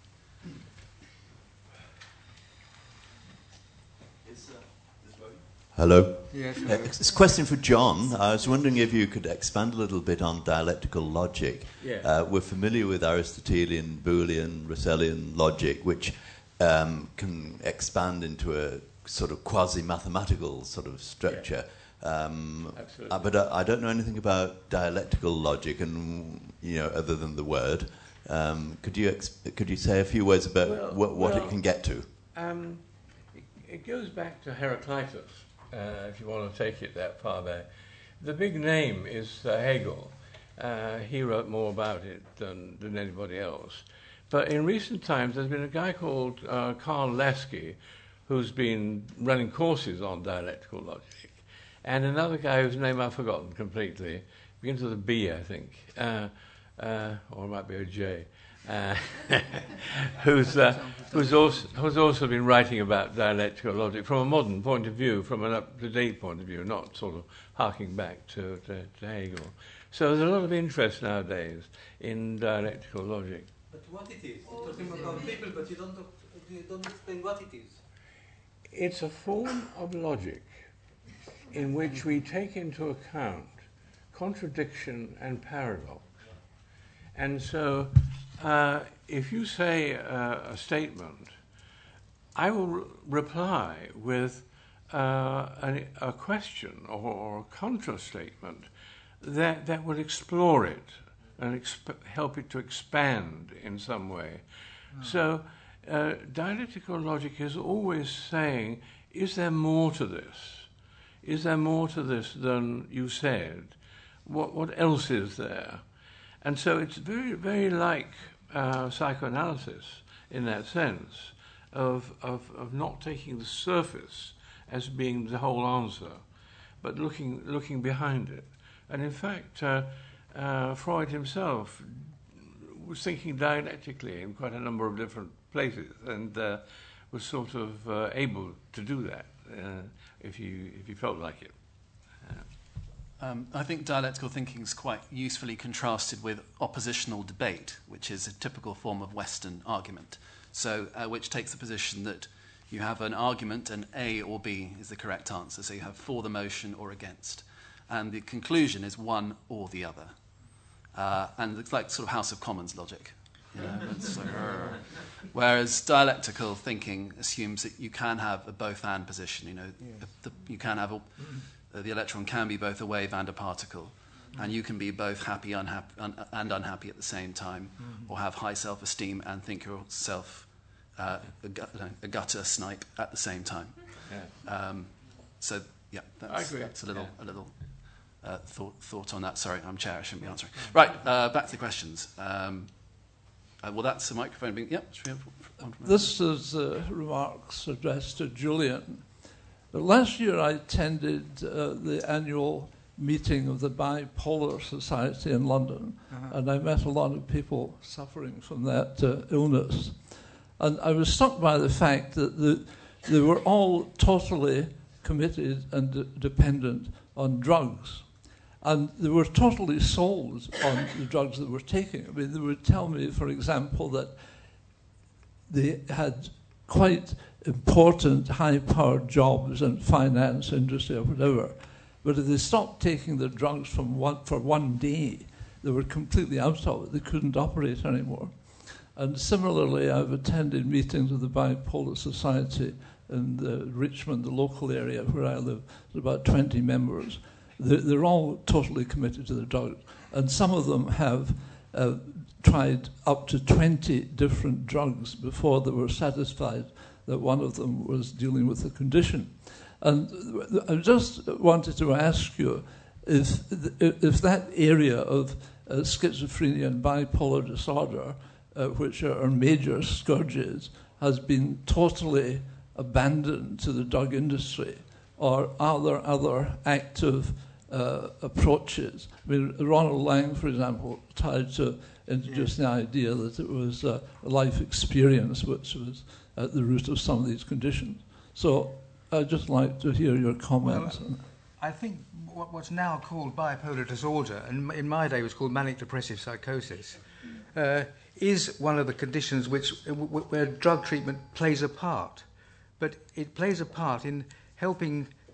Is uh, this working? Hello. Yes. Uh, it's a question for John. I was wondering if you could expand a little bit on dialectical logic. Yeah. Uh, we're familiar with Aristotelian, Boolean, Russellian logic, which um, can expand into a sort of quasi-mathematical sort of structure. Yeah. Um, Absolutely. Uh, but I, I don't know anything about dialectical logic, and you know, other than the word. Um, could you ex- could you say a few words about Well, what, what well, it can get to? Um, it, it goes back to Heraclitus, uh, if you want to take it that far back. The big name is uh, Hegel. Uh, he wrote more about it than, than anybody else. But in recent times, there's been a guy called uh, Karl Lasky, who's been running courses on dialectical logic, and another guy whose name I've forgotten completely, begins with a B, I think, uh, uh, or it might be a J. Uh, who's, uh, who's, also, who's also been writing about dialectical logic from a modern point of view, from an up-to-date point of view, not sort of harking back to, to, to Hegel. So there's a lot of interest nowadays in dialectical logic. But what it is? You're talking about people, but you don't, talk, you don't explain what it is. It's a form of logic in which we take into account contradiction and paradox. And so uh, if you say uh, a statement, I will re- reply with uh, a, a question or, or a contra-statement that, that will explore it and exp- help it to expand in some way. Oh. So uh, dialectical logic is always saying, is there more to this? Is there more to this than you said? What, what else is there? And so it's very, very like uh, psychoanalysis in that sense of, of, of not taking the surface as being the whole answer, but looking, looking behind it. And in fact, uh, uh, Freud himself was thinking dialectically in quite a number of different places, and uh, was sort of uh, able to do that uh, if you if you felt like it. Um, I think dialectical thinking is quite usefully contrasted with oppositional debate, which is a typical form of Western argument. So, uh, which takes the position that you have an argument and A or B is the correct answer. So you have for the motion or against, and the conclusion is one or the other. Uh, and it's like sort of House of Commons logic. You know, it's like, whereas dialectical thinking assumes that you can have a both-and position. You know, yes. the, the, you can have a, uh, the electron can be both a wave and a particle, mm-hmm. and you can be both happy unhappy, un, and unhappy at the same time, mm-hmm. or have high self-esteem and think yourself uh, a, gut, a gutter snipe at the same time. Yeah. Um, so yeah, that's, that's a little yeah. a little. Uh, thought, thought on that. Sorry, I'm chair. I shouldn't be answering. Right, uh, back to the questions. Um, uh, well, that's the microphone being... Yep. This is uh, remarks addressed to Julian. Last year I attended uh, the annual meeting of the Bipolar Society in London, uh-huh. and I met a lot of people suffering from that uh, illness. And I was struck by the fact that the, they were all totally committed and de- dependent on drugs. And they were totally sold on the drugs they were taking. I mean, they would tell me, for example, that they had quite important high-powered jobs in finance, industry, or whatever. But if they stopped taking the drugs from one, for one day, they were completely out of it. They couldn't operate anymore. And similarly, I've attended meetings of the Bipolar Society in the Richmond, the local area where I live. There's about twenty members. They're, they're all totally committed to the drugs. And some of them have uh, tried up to twenty different drugs before they were satisfied that one of them was dealing with the condition. And I just wanted to ask you if, if that area of uh, schizophrenia and bipolar disorder, uh, which are major scourges, has been totally abandoned to the drug industry, or are there other active uh, approaches? I mean, Ronald Lang, for example, tried to introduce yeah. the idea that it was uh, a life experience which was at the root of some of these conditions. So I'd just like to hear your comments. Well, I think what, what's now called bipolar disorder, and in my day was called manic depressive psychosis, uh, is one of the conditions which where drug treatment plays a part. But it plays a part in helping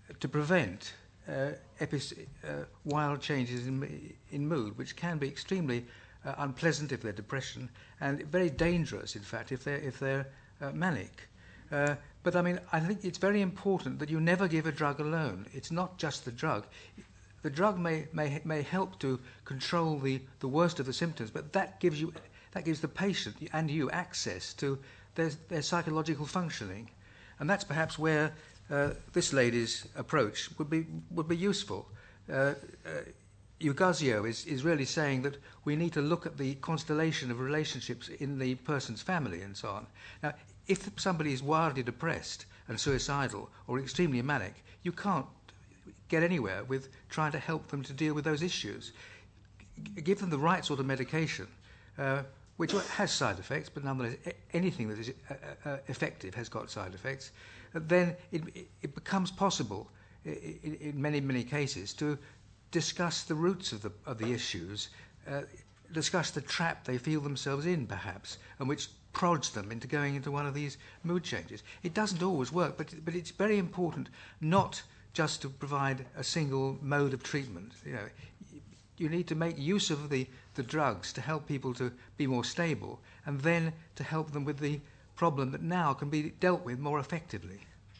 to prevent uh, epi- uh, wild changes in, in mood, which can be extremely uh, unpleasant if they're depression, and very dangerous, in fact, if they're, if they're uh, manic. Uh, but I mean, I think it's very important that you never give a drug alone. It's not just the drug. The drug may, may, may help to control the, the worst of the symptoms, but that gives you, that gives the patient and you access to their, their psychological functioning. And that's perhaps where uh, this lady's approach would be, would be useful. Uh, uh, Uguzzio is, is really saying that we need to look at the constellation of relationships in the person's family and so on. Now, if somebody is wildly depressed and suicidal or extremely manic, you can't get anywhere with trying to help them to deal with those issues. G- give them the right sort of medication, uh, which has side effects, but nonetheless, anything that is uh, uh, effective has got side effects. Uh, then it, it becomes possible, in, in many, many cases, to discuss the roots of the, of the issues, uh, discuss the trap they feel themselves in, perhaps, and which prods them into going into one of these mood changes. It doesn't always work, but, but it's very important not just to provide a single mode of treatment. You know, you need to make use of the, the drugs to help people to be more stable, and then to help them with the problem that now can be dealt with more effectively.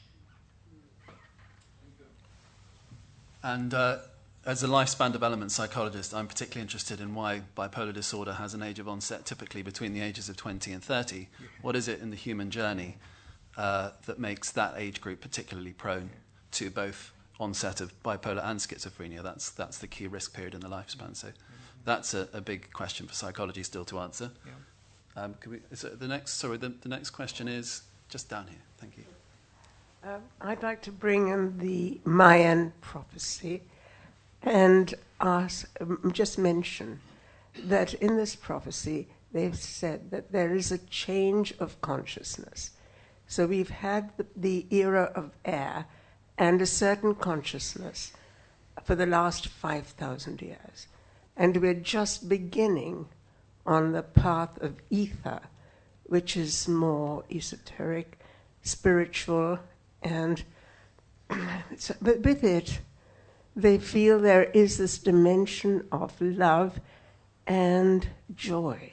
And uh, as a lifespan development psychologist, I'm particularly interested in why bipolar disorder has an age of onset typically between the ages of twenty and thirty. Yeah. What is it in the human journey uh, that makes that age group particularly prone to both onset of bipolar and schizophrenia? That's that's the key risk period in the lifespan. So that's a, a big question for psychology still to answer. Yeah. Um, can we, is it the next? Sorry, the, the next question is just down here. Thank you. Uh, I'd like to bring in the Mayan prophecy and ask, um, just mention that in this prophecy they've said that there is a change of consciousness. So we've had the, the era of air and a certain consciousness for the last five thousand years. And we're just beginning on the path of ether, which is more esoteric, spiritual, and so, but with it, they feel there is this dimension of love and joy.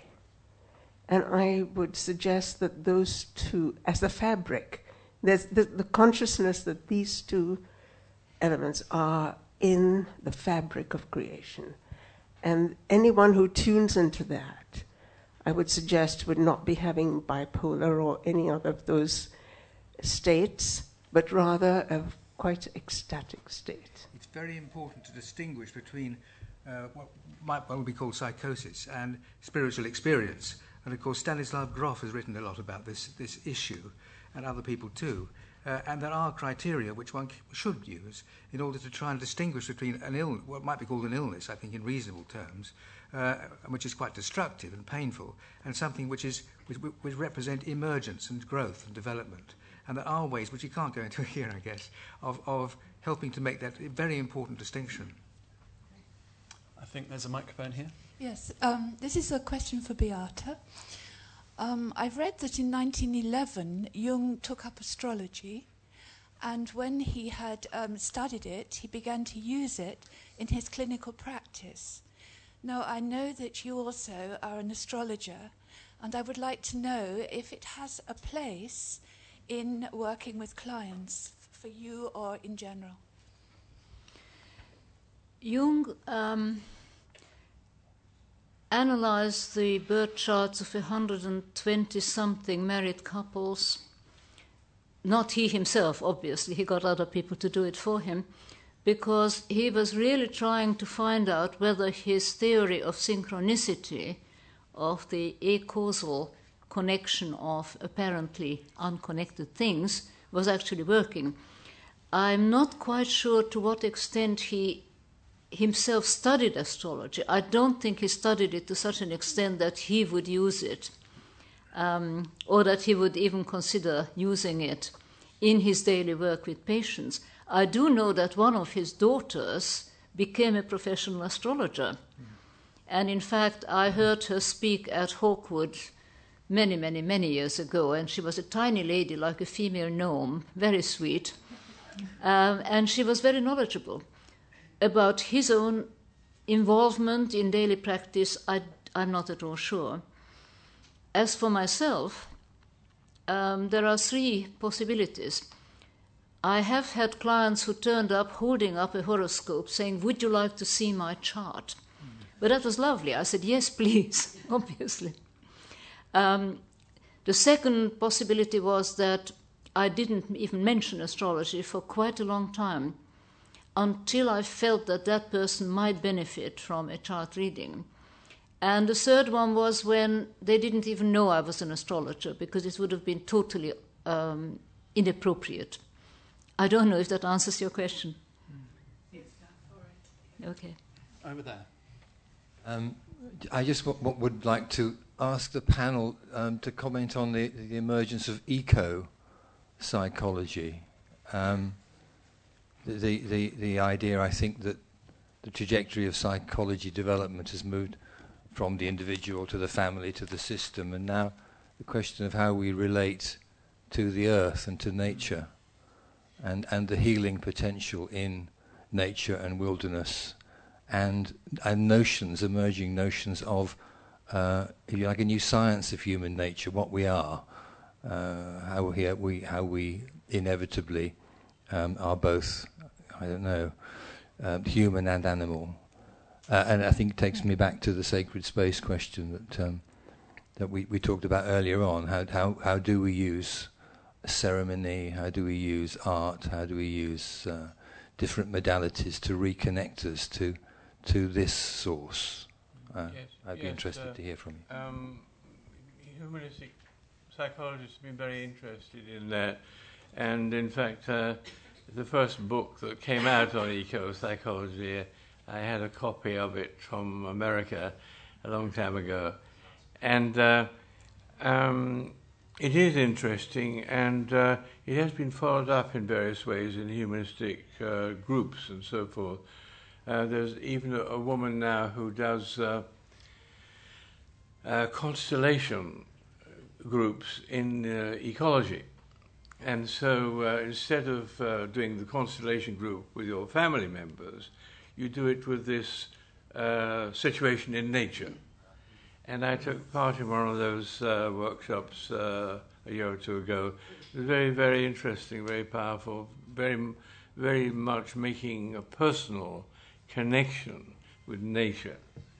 And I would suggest that those two, as the fabric, there's the, the consciousness that these two elements are in the fabric of creation. And anyone who tunes into that, I would suggest, would not be having bipolar or any other of those states, but rather a quite ecstatic state. It's very important to distinguish between uh, what might well be called psychosis and spiritual experience. And of course, Stanislav Grof has written a lot about this, this issue, and other people too. Uh, and there are criteria which one should use in order to try and distinguish between an illness, what might be called an illness, I think, in reasonable terms, uh, which is quite destructive and painful, and something which is which, which represent emergence and growth and development. And there are ways, which you can't go into here, I guess, of, of helping to make that very important distinction. I think there's a microphone here. Yes, um, this is a question for Beata. Um, I've read that in nineteen eleven, Jung took up astrology, and when he had um, studied it, he began to use it in his clinical practice. Now, I know that you also are an astrologer, and I would like to know if it has a place in working with clients, for you or in general. Jung um, analyzed the birth charts of one hundred twenty-something married couples. Not he himself, obviously, he got other people to do it for him, because he was really trying to find out whether his theory of synchronicity, of the acausal connection of apparently unconnected things, was actually working. I'm not quite sure to what extent he himself studied astrology. I don't think he studied it to such an extent that he would use it, um, or that he would even consider using it in his daily work with patients. I do know that one of his daughters became a professional astrologer. Mm. And in fact, I heard her speak at Hawkwood many, many, many years ago, and she was a tiny lady, like a female gnome, very sweet. Um, and she was very knowledgeable about his own involvement in daily practice. I, I'm not at all sure. As for myself, um, there are three possibilities. I have had clients who turned up holding up a horoscope saying, "Would you like to see my chart?" But that was lovely. I said, "Yes, please," obviously. Um, the second possibility was that I didn't even mention astrology for quite a long time until I felt that that person might benefit from a chart reading. And the third one was when they didn't even know I was an astrologer, because it would have been totally um, inappropriate. I don't know if that answers your question. Yes, all right. Okay. Over there. Um, I just w- w- would like to ask the panel um, to comment on the, the emergence of eco-psychology. Um, the, the, the idea, I think, that the trajectory of psychology development has moved from the individual to the family to the system, and now the question of how we relate to the earth and to nature, and, and the healing potential in nature and wilderness, and, and notions, emerging notions of, uh, if you like, a new science of human nature, what we are, uh, how we, we how we inevitably um, are both, I don't know, um, human and animal. Uh, and I think it takes me back to the sacred space question that um, that we, we talked about earlier on. How how how do we use ceremony? How do we use art? How do we use uh, different modalities to reconnect us to to this source? Uh, yes, I'd be yes, interested uh, to hear from you. Um, humanistic psychologists have been very interested in that, and in fact, uh, the first book that came out on eco-psychology, I had a copy of it from America a long time ago, and uh, um, it is interesting, and uh, it has been followed up in various ways in humanistic uh, groups and so forth. Uh, there's even a, a woman now who does uh, uh, constellation groups in uh, ecology. And so uh, instead of uh, doing the constellation group with your family members, you do it with this uh, situation in nature. And I took part in one of those uh, workshops uh, a year or two ago. It was very, very interesting, very powerful, very, very much making a personal connection with nature.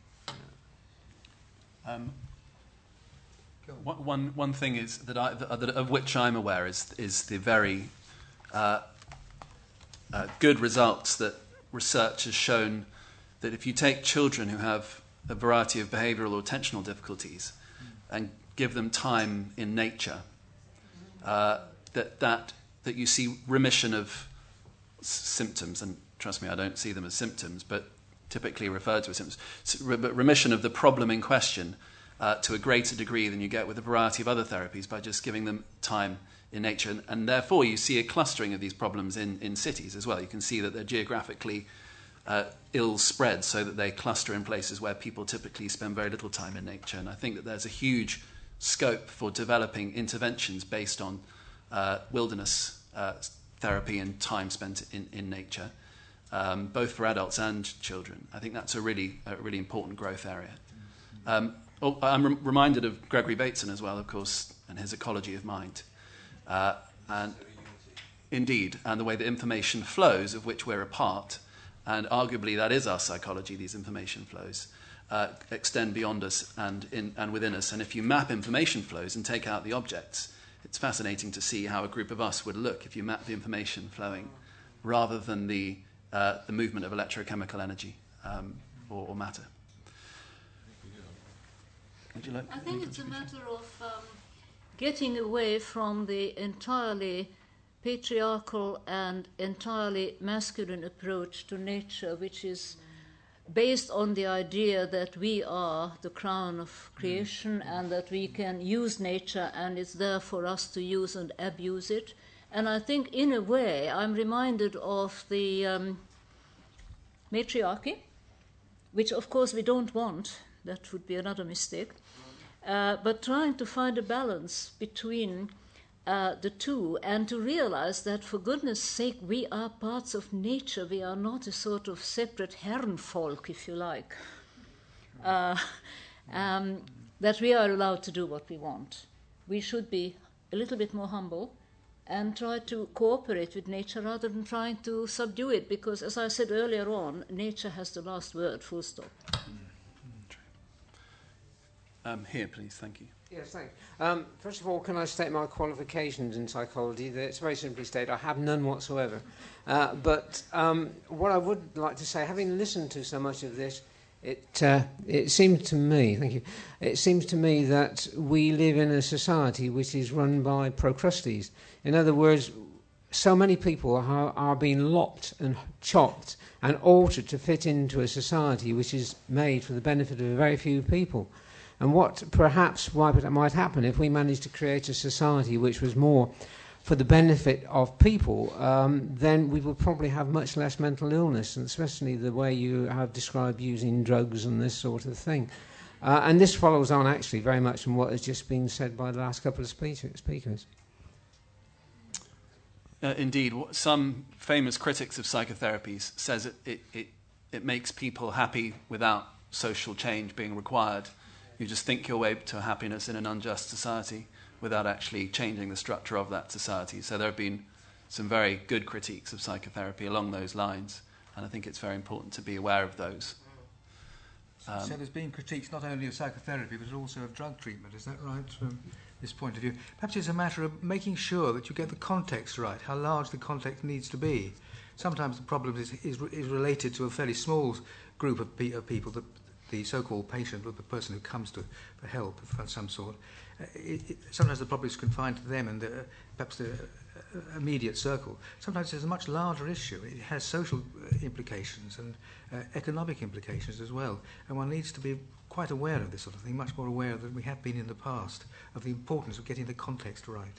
Um, one, one, one thing is that, I, that, that of which I'm aware is is the very uh, uh, good results that research has shown that if you take children who have a variety of behavioural or attentional difficulties and give them time in nature, uh, that that that you see remission of s- symptoms, and trust me, I don't see them as symptoms, but typically referred to as symptoms, but remission of the problem in question uh, to a greater degree than you get with a variety of other therapies by just giving them time in nature. And, and therefore you see a clustering of these problems in, in cities as well. You can see that they're geographically uh, ill spread so that they cluster in places where people typically spend very little time in nature. And I think that there's a huge scope for developing interventions based on uh, wilderness uh, therapy and time spent in, in nature. Um, both for adults and children. I think that's a really, a really important growth area. Um, oh, I'm re- reminded of Gregory Bateson as well, of course, and his ecology of mind. Uh, and indeed, and the way that information flows, of which we're a part, and arguably that is our psychology, these information flows, uh, extend beyond us and, in, and within us. And if you map information flows and take out the objects, it's fascinating to see how a group of us would look if you map the information flowing rather than the Uh, the movement of electrochemical energy um, or, or matter. Would you like? I think it's a matter of um, getting away from the entirely patriarchal and entirely masculine approach to nature, which is based on the idea that we are the crown of creation and that we can use nature and it's there for us to use and abuse it. And I think, in a way, I'm reminded of the um, matriarchy, which, of course, we don't want. That would be another mistake. Uh, but trying to find a balance between uh, the two, and to realize that, for goodness sake, we are parts of nature. We are not a sort of separate herrenvolk, if you like. Uh, um, that we are allowed to do what we want. We should be a little bit more humble and try to cooperate with nature rather than trying to subdue it, because, as I said earlier on, nature has the last word, full stop. Um, here, please, thank you. Yes, thanks. Um, first of all, can I state my qualifications in psychology? It's very simply stated, I have none whatsoever. Uh, but um, what I would like to say, having listened to so much of this, It uh, it seems to me, thank you. It seems to me that we live in a society which is run by Procrustes. In other words, so many people are, are being lopped and chopped and altered to fit into a society which is made for the benefit of a very few people. And what perhaps might happen if we managed to create a society which was more for the benefit of people, um, then we would probably have much less mental illness, and especially the way you have described using drugs and this sort of thing. Uh, and this follows on actually very much from what has just been said by the last couple of speakers. Uh, indeed, some famous critics of psychotherapies says it, it, it, it makes people happy without social change being required. You just think your way to happiness in an unjust society without actually changing the structure of that society. So there have been some very good critiques of psychotherapy along those lines, and I think it's very important to be aware of those. Um, so there's been critiques not only of psychotherapy but also of drug treatment, is that right, from this point of view? Perhaps it's a matter of making sure that you get the context right, how large the context needs to be. Sometimes the problem is, is, is related to a fairly small group of, pe- of people, the, the so-called patient or the person who comes to for help of some sort. Uh, it, it, sometimes the problem is confined to them and the, uh, perhaps the uh, immediate circle. Sometimes it's a much larger issue. It has social uh, implications and uh, economic implications as well. And one needs to be quite aware of this sort of thing, much more aware than we have been in the past, of the importance of getting the context right.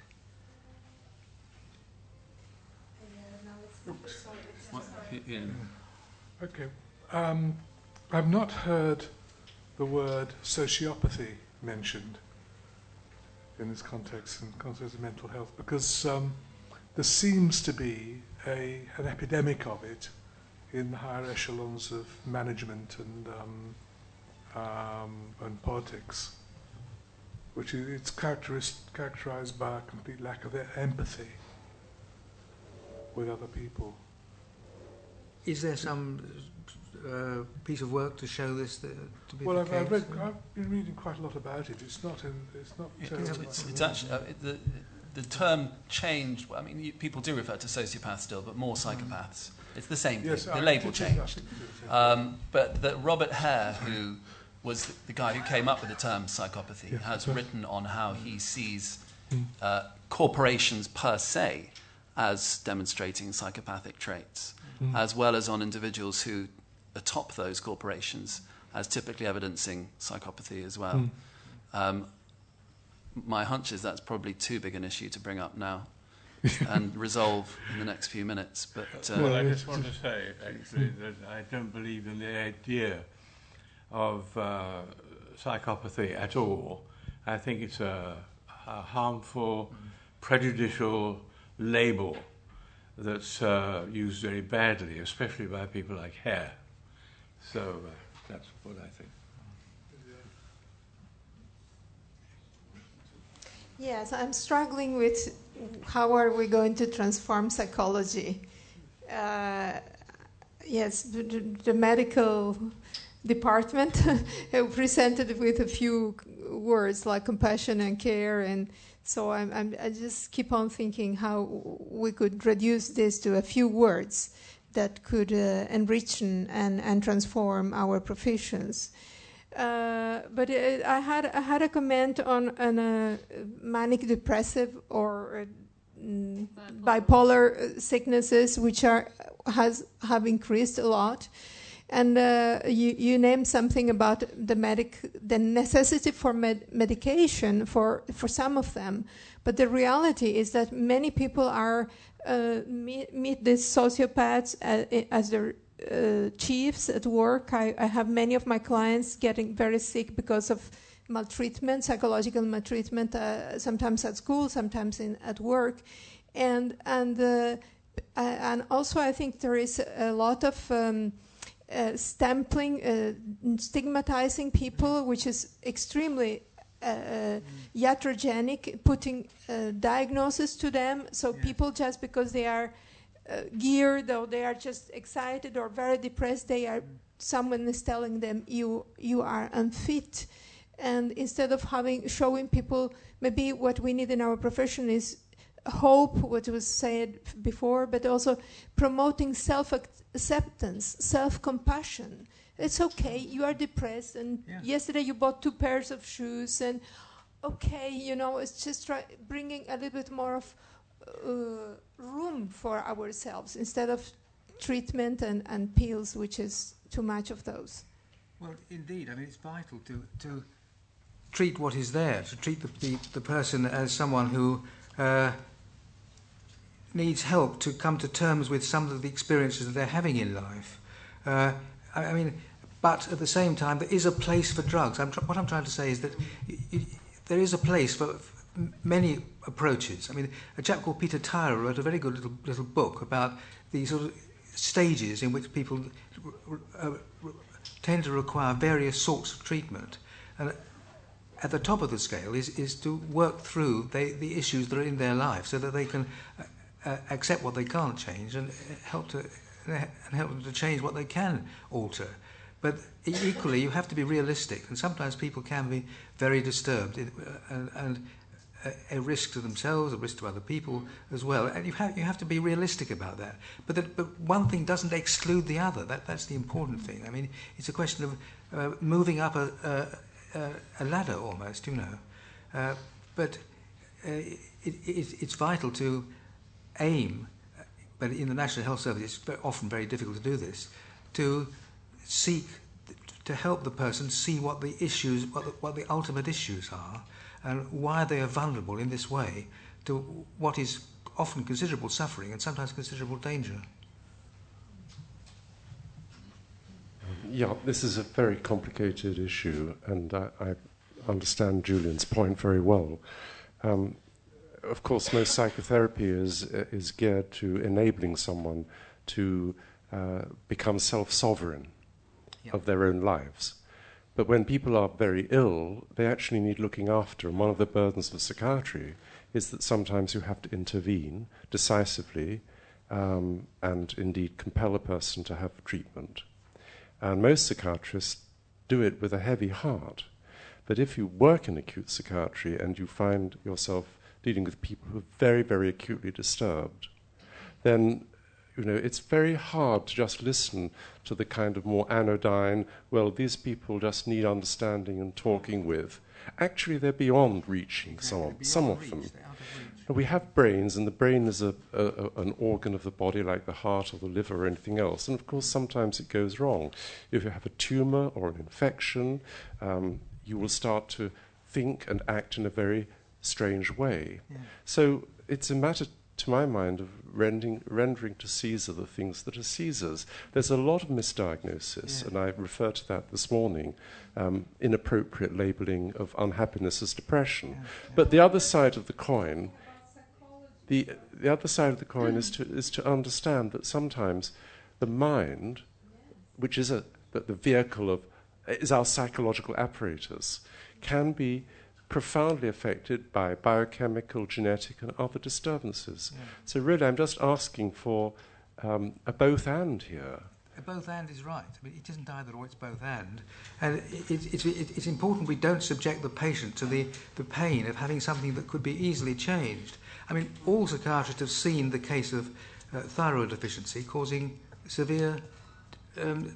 Okay. Um, I've not heard the word sociopathy mentioned in this context, in the context of mental health, because um, there seems to be a, an epidemic of it in the higher echelons of management and um, um, and politics, which is it's characteris- characterized by a complete lack of empathy with other people. Is there some uh, piece of work to show this the, to be well, the I've, case? I've, read, I've been reading quite a lot about it. It's not in. It's not. Yeah, Uh, it's, it's actually uh, it, the the term changed. I mean, you, people do refer to sociopaths still, but more psychopaths. It's the same yes, thing. I, The label it is, changed. Um, but that Robert Hare, who was the, the guy who came up with the term psychopathy, Yeah, has right. written on how he sees Mm. uh, corporations per se as demonstrating psychopathic traits, Mm. as well as on individuals who atop those corporations as typically evidencing psychopathy as well. Mm. Um, my hunch is that's probably too big an issue to bring up now and resolve in the next few minutes. But uh, well, I just want to say, actually, that I don't believe in the idea of uh, psychopathy at all. I think it's a, a harmful, prejudicial label that's uh, used very badly, especially by people like Hare. So uh, that's what I think. Yes, I'm struggling with how are we going to transform psychology. Uh, yes, the, the medical department presented with a few words like compassion and care, and so I'm, I'm, I just keep on thinking how we could reduce this to a few words that could uh, enrich and, and transform our professions. Uh, but it, I had I had a comment on, on a manic depressive or uh, mm, bipolar sicknesses, which are has have increased a lot, and uh, you you named something about the medic the necessity for med- medication for for some of them, but the reality is that many people are uh, meet, meet these sociopaths as, as their Uh, chiefs at work. I, I have many of my clients getting very sick because of maltreatment, psychological maltreatment, uh, sometimes at school, sometimes in, at work. And, and, uh, and also I think there is a lot of um, uh, stempling, uh, stigmatizing people, which is extremely uh, iatrogenic, putting uh, diagnosis to them. So yeah. people, just because they are uh, geared or they are just excited or very depressed, they are, someone is telling them you you are unfit. And instead of having showing people, maybe what we need in our profession is hope, what was said before, but also promoting self-acceptance, self-compassion. It's okay, you are depressed, and yeah. yesterday you bought two pairs of shoes, and okay, you know, it's just try bringing a little bit more of uh, room for ourselves instead of treatment and, and pills, which is too much of those. Well, indeed, I mean, it's vital to, to treat what is there, to treat the, the, the person as someone who uh, needs help to come to terms with some of the experiences that they're having in life. Uh, I, I mean, but at the same time, there is a place for drugs. I'm tr- what I'm trying to say is that y- y- there is a place for, for many approaches. I mean, a chap called Peter Tyrer wrote a very good little, little book about the sort of stages in which people uh, tend to require various sorts of treatment. And at the top of the scale is, is to work through they, the issues that are in their life so that they can uh, uh, accept what they can't change and help to and help them to change what they can alter. But equally, you have to be realistic, and sometimes people can be very disturbed in, uh, and, and a, a risk to themselves, a risk to other people as well. And you have, you have to be realistic about that. But, that, but one thing doesn't exclude the other. That, that's the important thing. I mean, it's a question of uh, moving up a, a, a ladder almost, you know. Uh, but uh, it, it, it's vital to aim, but in the National Health Service it's very, often very difficult to do this, to seek to help the person see what the issues, what the, what the ultimate issues are, and why they are vulnerable in this way to what is often considerable suffering and sometimes considerable danger. Yeah, this is a very complicated issue, and I, I understand Julian's point very well. Um, of course, most psychotherapy is is geared to enabling someone to uh, become self-sovereign yeah. of their own lives. But when people are very ill, they actually need looking after, and one of the burdens of psychiatry is that sometimes you have to intervene decisively um, and indeed compel a person to have treatment. And most psychiatrists do it with a heavy heart. But if you work in acute psychiatry and you find yourself dealing with people who are very, very acutely disturbed, then you know, it's very hard to just listen to the kind of more anodyne, well, these people just need understanding and talking with. Actually, they're beyond reaching, exactly, some, some of them. And we have brains, and the brain is a, a, a, an organ of the body like the heart or the liver or anything else. And, of course, sometimes it goes wrong. If you have a tumor or an infection, um, you will start to think and act in a very strange way. Yeah. So it's a matter, to my mind, of rendering, rendering to Caesar the things that are Caesar's. There's a lot of misdiagnosis, yeah. and I referred to that this morning, um, inappropriate labelling of unhappiness as depression. Yeah. Yeah. But the other side of the coin, the the other side of the coin is to is to understand that sometimes the mind, which is a that the vehicle of is our psychological apparatus, can be profoundly affected by biochemical, genetic, and other disturbances. Yeah. So really, I'm just asking for um, a both and here. A both and is right. I mean, it isn't either or, it's both and. And it, it, it, it's important we don't subject the patient to the, the pain of having something that could be easily changed. I mean, all psychiatrists have seen the case of uh, thyroid deficiency causing severe, um,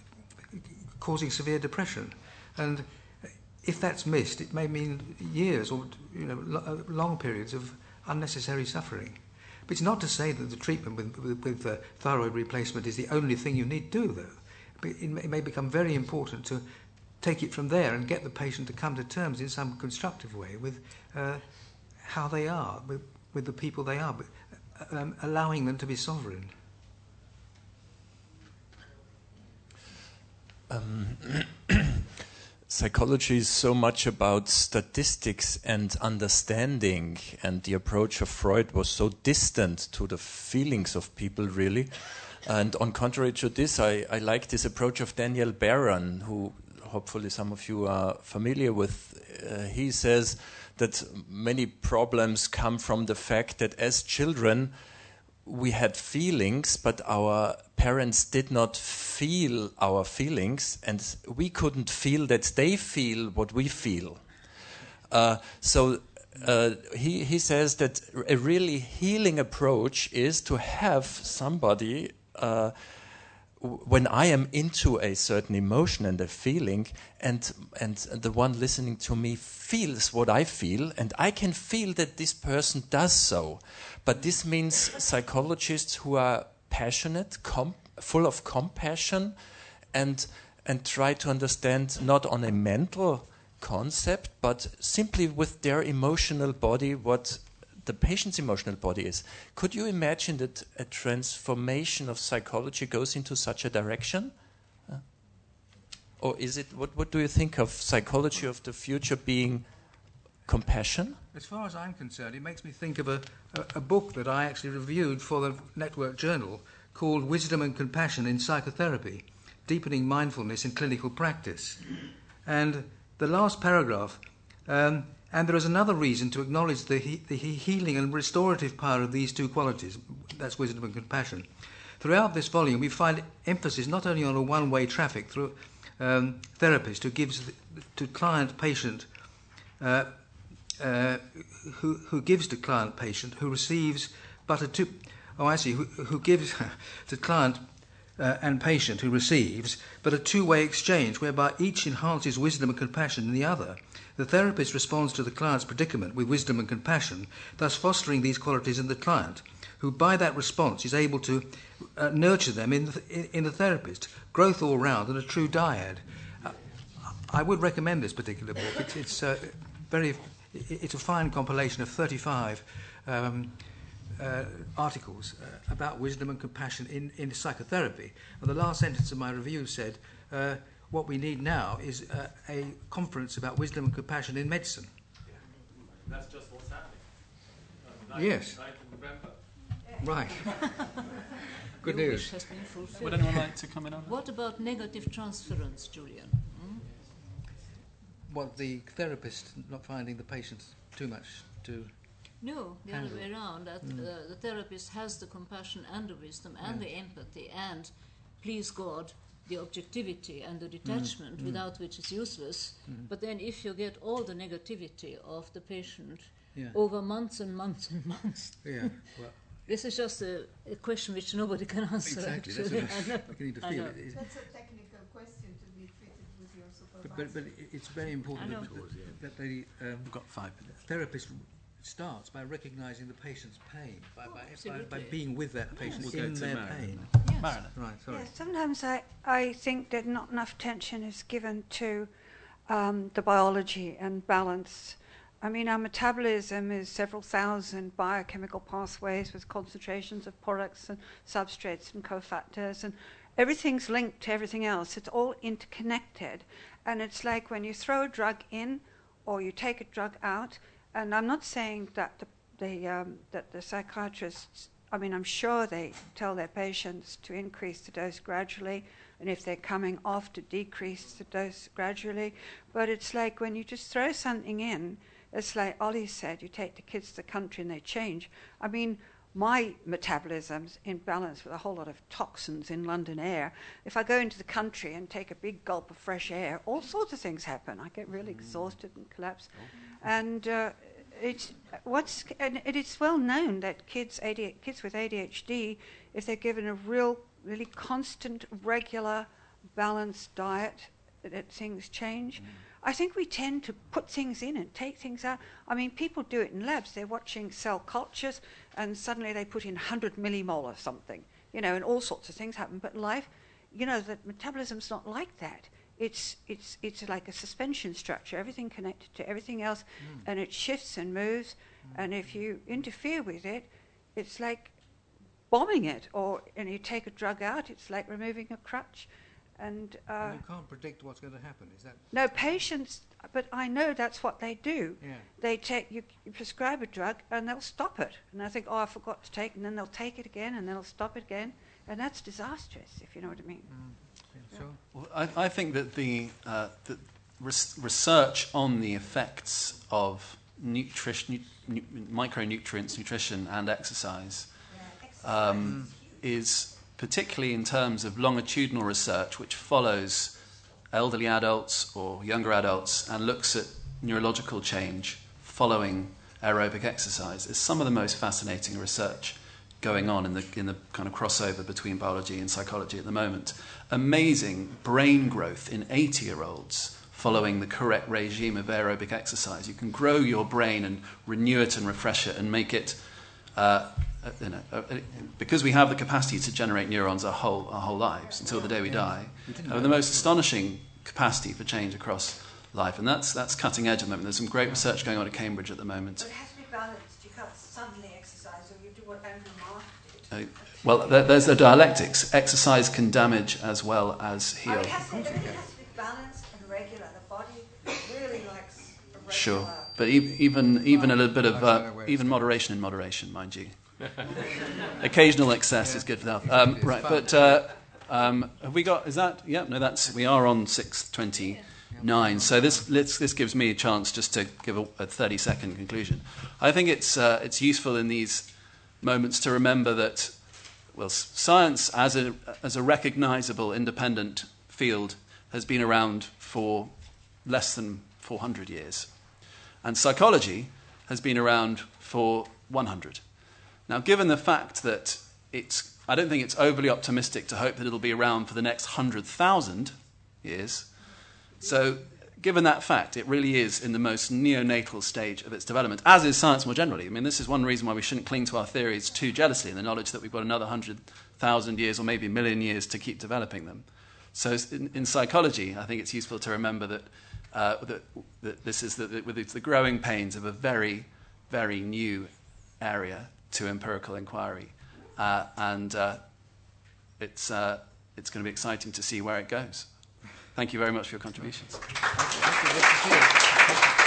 causing severe depression. And if that's missed, it may mean years or you know lo- long periods of unnecessary suffering. But it's not to say that the treatment with, with, with uh, thyroid replacement is the only thing you need to do, though. But it may, it may become very important to take it from there and get the patient to come to terms in some constructive way with uh, how they are, with, with the people they are, but um, allowing them to be sovereign. Um, psychology is so much about statistics and understanding, and the approach of Freud was so distant to the feelings of people, really. And on contrary to this, I, I like this approach of Daniel Barron, who hopefully some of you are familiar with. Uh, he says that many problems come from the fact that as children we had feelings, but our parents did not feel our feelings, and we couldn't feel that they feel what we feel. Uh, so uh, he, he says that a really healing approach is to have somebody, uh, w- when I am into a certain emotion and a feeling, and, and the one listening to me feels what I feel, and I can feel that this person does so. But this means psychologists who are passionate, com- full of compassion, and and try to understand not on a mental concept, but simply with their emotional body what the patient's emotional body is. Could you imagine that a transformation of psychology goes into such a direction? Uh, or is it, what, what do you think of psychology of the future being compassion? As far as I'm concerned, it makes me think of a, a, a book that I actually reviewed for the Network Journal called Wisdom and Compassion in Psychotherapy, Deepening Mindfulness in Clinical Practice. And the last paragraph, um, and there is another reason to acknowledge the, he, the healing and restorative power of these two qualities, that's wisdom and compassion. Throughout this volume, we find emphasis not only on a one-way traffic through um, therapist who gives the, to client-patient uh, Uh, who, who gives to client patient, who receives but a two, oh I see, who, who gives to client uh, and patient who receives, but a two-way exchange whereby each enhances wisdom and compassion in the other. The therapist responds to the client's predicament with wisdom and compassion, thus fostering these qualities in the client, who by that response is able to uh, nurture them in the, in, in the therapist. Growth all round and a true dyad. Uh, I would recommend this particular book. It's, it's uh, very... It's a fine compilation of thirty-five um, uh, articles uh, about wisdom and compassion in, in psychotherapy. And the last sentence of my review said, uh, what we need now is uh, a conference about wisdom and compassion in medicine. Yeah. That's just what's happening. Uh, ninth, yes. ninth of November. Right. Good Your news. wish has been fulfilled. Would anyone like to come in on that? What about negative transference, Julian? Hmm? Well, the therapist not finding the patient too much to... No, the handle. other way around, that Mm. uh, the therapist has the compassion and the wisdom and Yeah. the empathy and, please God, the objectivity and the detachment Mm. without which it's useless. Mm. But then if you get all the negativity of the patient Yeah. over months and months and months, Yeah, well... this is just a, a question which nobody can answer, Exactly, actually. that's I know. what you need to I feel. know. It is- That's a technical question to be treated with your supervisor. But, but, but it- it's very important I know. that, that the um, We've got five minutes. therapist starts by recognising the patient's pain, by, by, by, by absolutely. being with that patient We'll go in to their Marilyn. pain. Yes. Marilyn. Right, sorry. Yeah, sometimes I, I think that not enough attention is given to um, the biology and balance. I mean, our metabolism is several thousand biochemical pathways with concentrations of products and substrates and cofactors, and everything's linked to everything else. It's all interconnected. And it's like when you throw a drug in or you take a drug out, and I'm not saying that the, the, um, that the psychiatrists, I mean, I'm sure they tell their patients to increase the dose gradually, and if they're coming off, to decrease the dose gradually. But it's like when you just throw something in, it's like Ollie said, you take the kids to the country and they change. I mean, my metabolism's in balance with a whole lot of toxins in London air. If I go into the country and take a big gulp of fresh air, all sorts of things happen. I get really exhausted and collapse. And uh, it's what's and it is well known that kids, A D H D, kids with A D H D, if they're given a real, really constant, regular, balanced diet, that things change. I think we tend to put things in and take things out. I mean, people do it in labs. They're watching cell cultures, and suddenly they put in one hundred millimole of something, you know, and all sorts of things happen. But life, you know, that metabolism's not like that. It's it's it's like a suspension structure, everything connected to everything else, mm. and it shifts and moves. Mm. And if you interfere with it, it's like bombing it. Or and you take a drug out, it's like removing a crutch. And, uh, and you can't predict what's going to happen, is that? No, patients, but I know that's what they do. Yeah. They take, you, you prescribe a drug and they'll stop it. And I think, oh, I forgot to take it, and then they'll take it again and then they'll stop it again. And that's disastrous, if you know what I mean. Mm. Yeah, sure. Well, I, I think that the, uh, the res- research on the effects of nutrition, nu- nu- micronutrients, nutrition, and exercise um, is particularly in terms of longitudinal research, which follows elderly adults or younger adults and looks at neurological change following aerobic exercise, is some of the most fascinating research going on in the in the kind of crossover between biology and psychology at the moment. Amazing brain growth in eighty-year-olds following the correct regime of aerobic exercise. You can grow your brain and renew it and refresh it and make it, uh, you know, uh, because we have the capacity to generate neurons our whole our whole lives until the day we die. Have the most astonishing capacity for change across life, and that's that's cutting edge at the moment. There's some great research going on at Cambridge at the moment. But it has to be balanced. You can't suddenly exercise, or you do what Andrew Mark did. Uh, well, there, there's the dialectics. Exercise can damage as well as heal. Oh, it has to, everything has to be balanced and regular. The body really likes a regular. Sure, but e- even even a little bit of uh, even moderation in moderation, mind you. Occasional excess yeah. is good for health. Um, right, but uh, um, have we got? Is that? Yeah, no, that's. We are on six twenty-nine. So this let's, this gives me a chance just to give a, a thirty-second conclusion. I think it's uh, it's useful in these moments to remember that, well, science as a as a recognisable independent field has been around for less than four hundred years, and psychology has been around for one hundred. Now, given the fact that it's, I don't think it's overly optimistic to hope that it'll be around for the next one hundred thousand years. So, given that fact, it really is in the most neonatal stage of its development, as is science more generally. I mean, this is one reason why we shouldn't cling to our theories too jealously, in the knowledge that we've got another one hundred thousand years or maybe a million years to keep developing them. So, in, in psychology, I think it's useful to remember that, uh, that, that this is the, the, the growing pains of a very, very new area to empirical inquiry, uh, and uh, it's uh, it's going to be exciting to see where it goes. Thank you very much for your contributions. Thank you. Thank you.